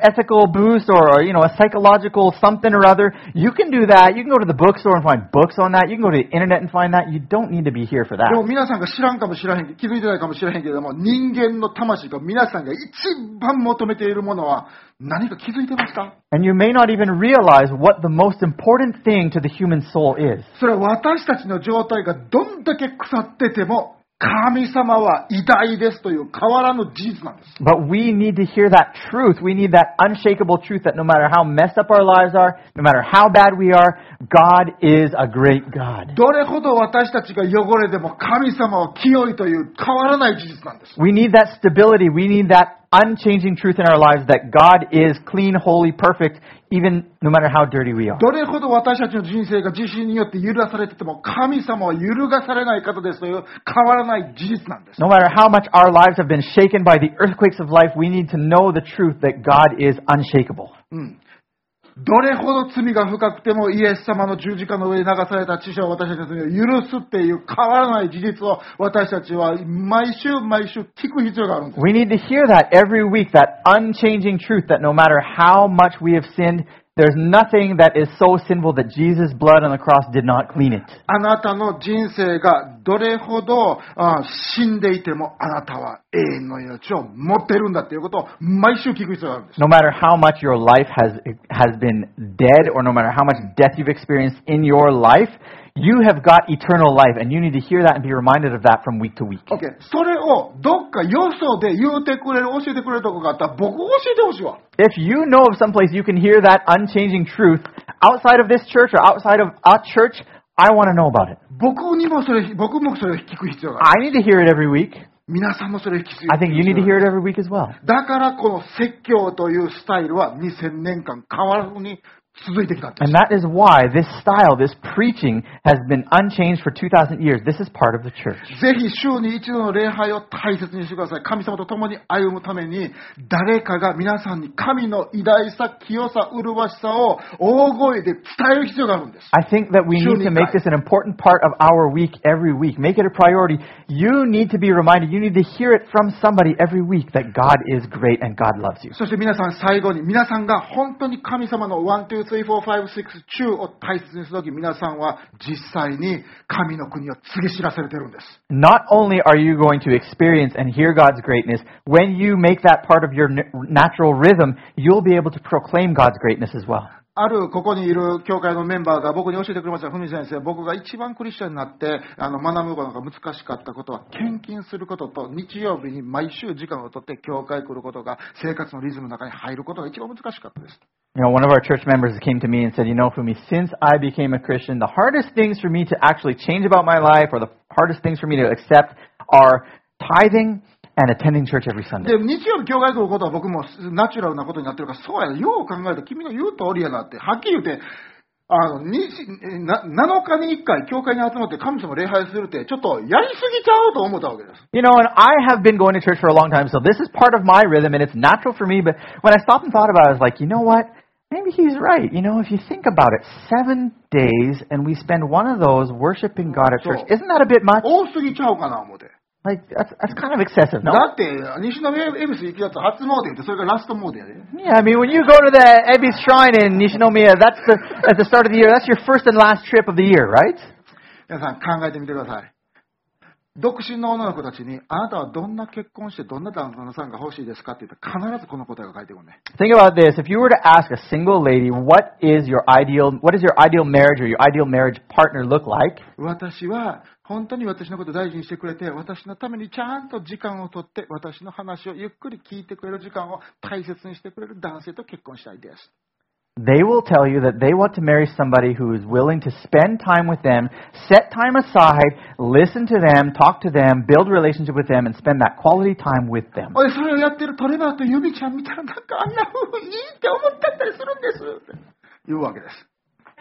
ethical boost or, you know, a psychological something or other, you can do that. You can go to the bookstore and find books on that. You can go to the internet and find that. You don't need to be here for that. でも皆さんが知らんかもしれへん、気づいてないかもしれへんけれども、人間の魂が皆さんが一番求めているものは何か気づいてますか？ And you may not even realize what the most important thing to the human soul is. それは私たちの状態がどんだけ腐ってても、神様は偉大ですという変わらぬ事実なんです。 But we need to hear that truth. We need that unshakable truth that no matter how messed up our lives are, no matter how bad we are, God is a great God. どれほど私たちが汚れでも神様は清いという変わらない事実なんです。 We need that stability. We need that unchanging truth in our lives that God is clean, holy, perfect, even no matter how dirty we are. どれほど私たちの人生が地震によって揺るがされてても神様は揺るがされない方ですという変わらない事実なんです。 No matter how much our lives have been shaken by the earthquakes of life, we need to know the truth that God is unshakable. うん。どれほど罪が深くてもイエス様の十字架の上に流された血潮を私たちの罪を許すっていう変わらない事実を私たちは毎週毎週聞く必要があるんです。 We need to hear that every week, that unchanging truth that no matter how much we have sinned, there's nothing that is so sinful that Jesus' blood on the cross did not clean it. あなたの人生がどれほどあ死んでいてもあなたは永遠の命を持ってるんだということを毎週聞く必要があるんです。 No matter how much your life has has been dead, or no matter how much death you've experienced in your life, you have got eternal life, and you need to hear that and be reminded of that from week to week. Okay. それをどっかよそで言うてくれる、教えてくれるとこがあったら僕教えてほしいわ。 If you know of some place you can hear that unchanging truth outside of this church or outside of a church, I want to know about it. 僕にもそれ、僕もそれを聞く必要がある。 I need to hear it every week. 皆さんもそれを聞く必要が I あ think る。 you need to hear it every week as well. だからこの説教というスタイルはにせんねんかん変わらずに続いてきたんです。 And that is why this style, this preaching, has been unchanged for two thousand years. This is part of the church. ぜひ週に一度の礼拝を大切にしてください。神様と共に歩むために誰かが皆さんに神の偉大さ、清さ、麗しさを大声で伝える必要があるんです。 I think that we need to make this an important part of our week every week. Make it a priority. You need to be reminded. You need to hear it from somebody every week that God is great and God loves you. そして皆さん最後に皆さんが本当に神様のワン、ツー、スリー、フォー、ファイブ、シックス中を大切にするとき皆さんは実際に神の国を告げ知らされているんです。 Not only are you going to experience and hear God's greatness, when you make that part of your natural rhythm, you'll be able to proclaim God's greatness as well. あるここにいる教会のメンバーが僕に教えてくれました。ふみ先生、僕が一番クリスチャンになってあの学ぶことが難しかったことは献金することと日曜日に毎週時間をとって教会来ることが生活のリズムの中に入ることが一番難しかったです。 You know, one of our church members came to me and said, you know, Fumi, since I became a Christian, the hardest things for me to actually change about my life, or the hardest things for me to accept, are tithing and attending church every Sunday. で、日曜日教会来ることは僕もナチュラルなことになってるから、そうや、よう考えると君の言う通りやなって、はっきり言って、あの、にななのかにいっかい教会に集まって神様を礼拝するって、ちょっとやりすぎちゃうと思ったわけです。 You know, and I have been going to church for a long time, so this is part of my rhythm, and it's natural for me, but when I stopped and thought about it, I was like, you know what? Maybe he's right. You know, if you think about it, seven days and we spend one of those worshiping God at church, isn't that a bit much? 多すぎちゃうかな思って。 Like, that's, that's kind of excessive, no? だって、西の恵比寿行きだと初詣行って、それがラスト詣やで。 Yeah, I mean, when you go to the Ebis Shrine in Nishinomiya, that's the, at the start of the year, that's your first and last trip of the year, right? 皆さん考えてみてください。独身の女の子たちに、あなたはどんな結婚してどんな旦那さんが欲しいですかって言ったら必ずこの答えが返ってくるね。 Think about this. If you were to ask a single lady, what is your ideal, what does your ideal marriage or your ideal marriage partner look like? 私は本当に私のことを大事にしてくれて、私のためにちゃんと時間をとって、私の話をゆっくり聞いてくれる時間を大切にしてくれる男性と結婚したいです。 They will tell you that they want to marry somebody who is willing to spend time with them, set time aside, listen to them, talk to them, build a relationship with them, and spend that quality time with them. おい、それをやってるトレバーとユミちゃん見たらなんかあんな夫婦いいって思っちゃったりするんですって言うわけです。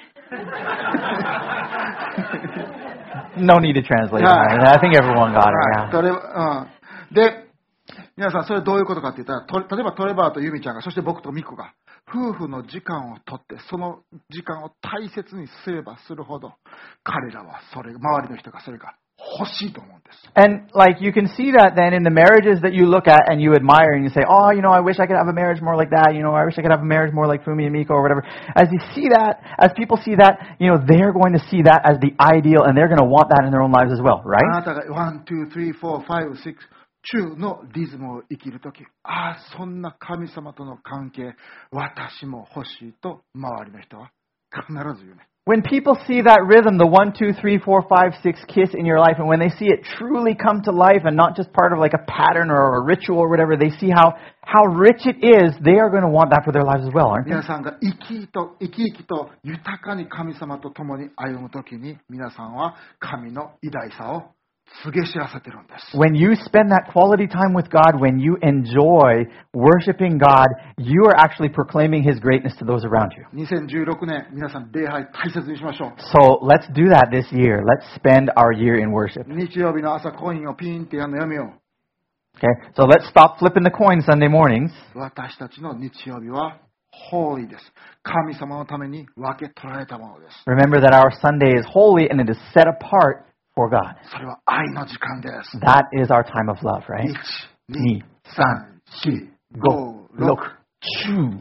No need to translate. I think everyone got it. はい、 Yeah. トレバうん、で、皆さんそれどういうことかって言ったら、と例えばトレバーとユミちゃんが、そして僕とミコが夫婦の時間をとってその時間を大切にすればするほど彼らはそれ周りの人がそれが欲しいと思うんです。 And like you can see that then in the marriages that you look at and you admire and you say, oh, you know, I wish I could have a marriage more like that. You know, I wish I could have a marriage more like Fumi and Miko or whatever. As you see that, as people see that, you know, they're going to see that as the ideal and they're going to want that in their own lives as well, あ right? なたがワン、ツー、スリー、フォー、ファイブ、シックス中のリズムを生きるとき、ああ、そんな神様との関係、私も欲しいと周りの人は必ず言うね。 When people see that rhythm, the one, two, three, four, five, six kiss in your life, and when they see it truly come to life and not just part of like a pattern or a ritual or whatever, they see how, how rich it is, they are going to want that for their lives as well, aren't they? 皆さんが生き生きと生き生きと豊かに神様と共に歩むときに、皆さんは神の偉大さを告げ知らせてるんです。 When you spend that quality time with God, when you enjoy worshiping God, you are actually proclaiming His greatness to those around you. にせんじゅうろくねん、皆さん礼拝大切にしましょう。 So let's do that this year. Let's spend our year in worship. 日曜日の朝コインをピンってやるのやめよ Okay? So let's stop flipping the coin Sunday mornings. う。私たちの日曜日はholyです。神様のために分け取られたものです。 Remember that our Sunday is holy and it is set apart for God. それは愛の時間です。 That is our time of love, right? いち、に、さん、し、ご、ろく。 Choo.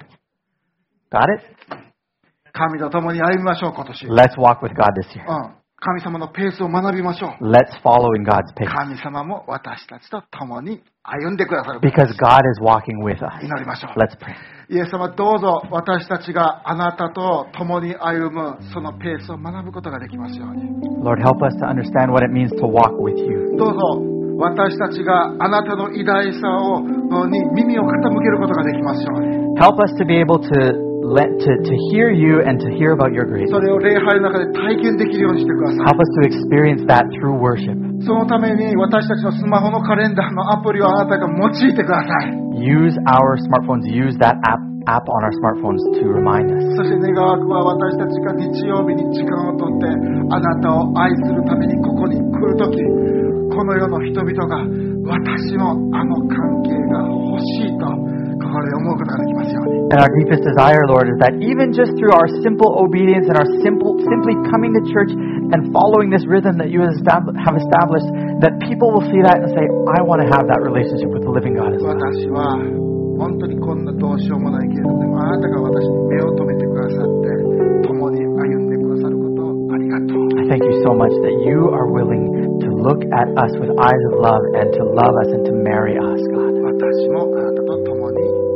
Got it? 神と共に歩みましょう、今年。 Let's walk with God this year. うん。神様のペースを学びましょう。 Let's follow in God's pace. 神様も私たちと共に歩んでくださる。 Because God is walking with us. 祈りましょう。 Let's pray. イエス様、どうぞ私たちがあなたと共に歩むそのペースを学ぶことができますように。 Lord, help us to understand what it means to walk with you. どうぞ私たちがあなたの偉大さをに耳を傾けることができますように。 Help us to be able to let to, to hear you and to hear about your grace. それを礼拝の中で体験できるようにしてください。 Help us to experience that through worship. そのために私たちのスマホのカレンダーのアプリをあなたが用いてください。 Use our smartphones, use that app app on our smartphones to remind us. そして願わくは私たちが日曜日に時間をとってあなたを愛するためにここに来るとき、この世の人々が私もあの関係が欲しいと心で思うことができますように。 And our deepest desire, Lord, is that even just through our simple obedience and our simple, simply coming to church and following this rhythm that you have established, that people will see that and say, I want to have that relationship with the living God as well. 私は本当にこんなどうしようもないけれども、あなたが私に目を留めてくださって共に歩んでくださることをありがとう。 I thank you so much that you are willing to look at us with eyes of love and to love us and to marry us, God. 私もあなたと共に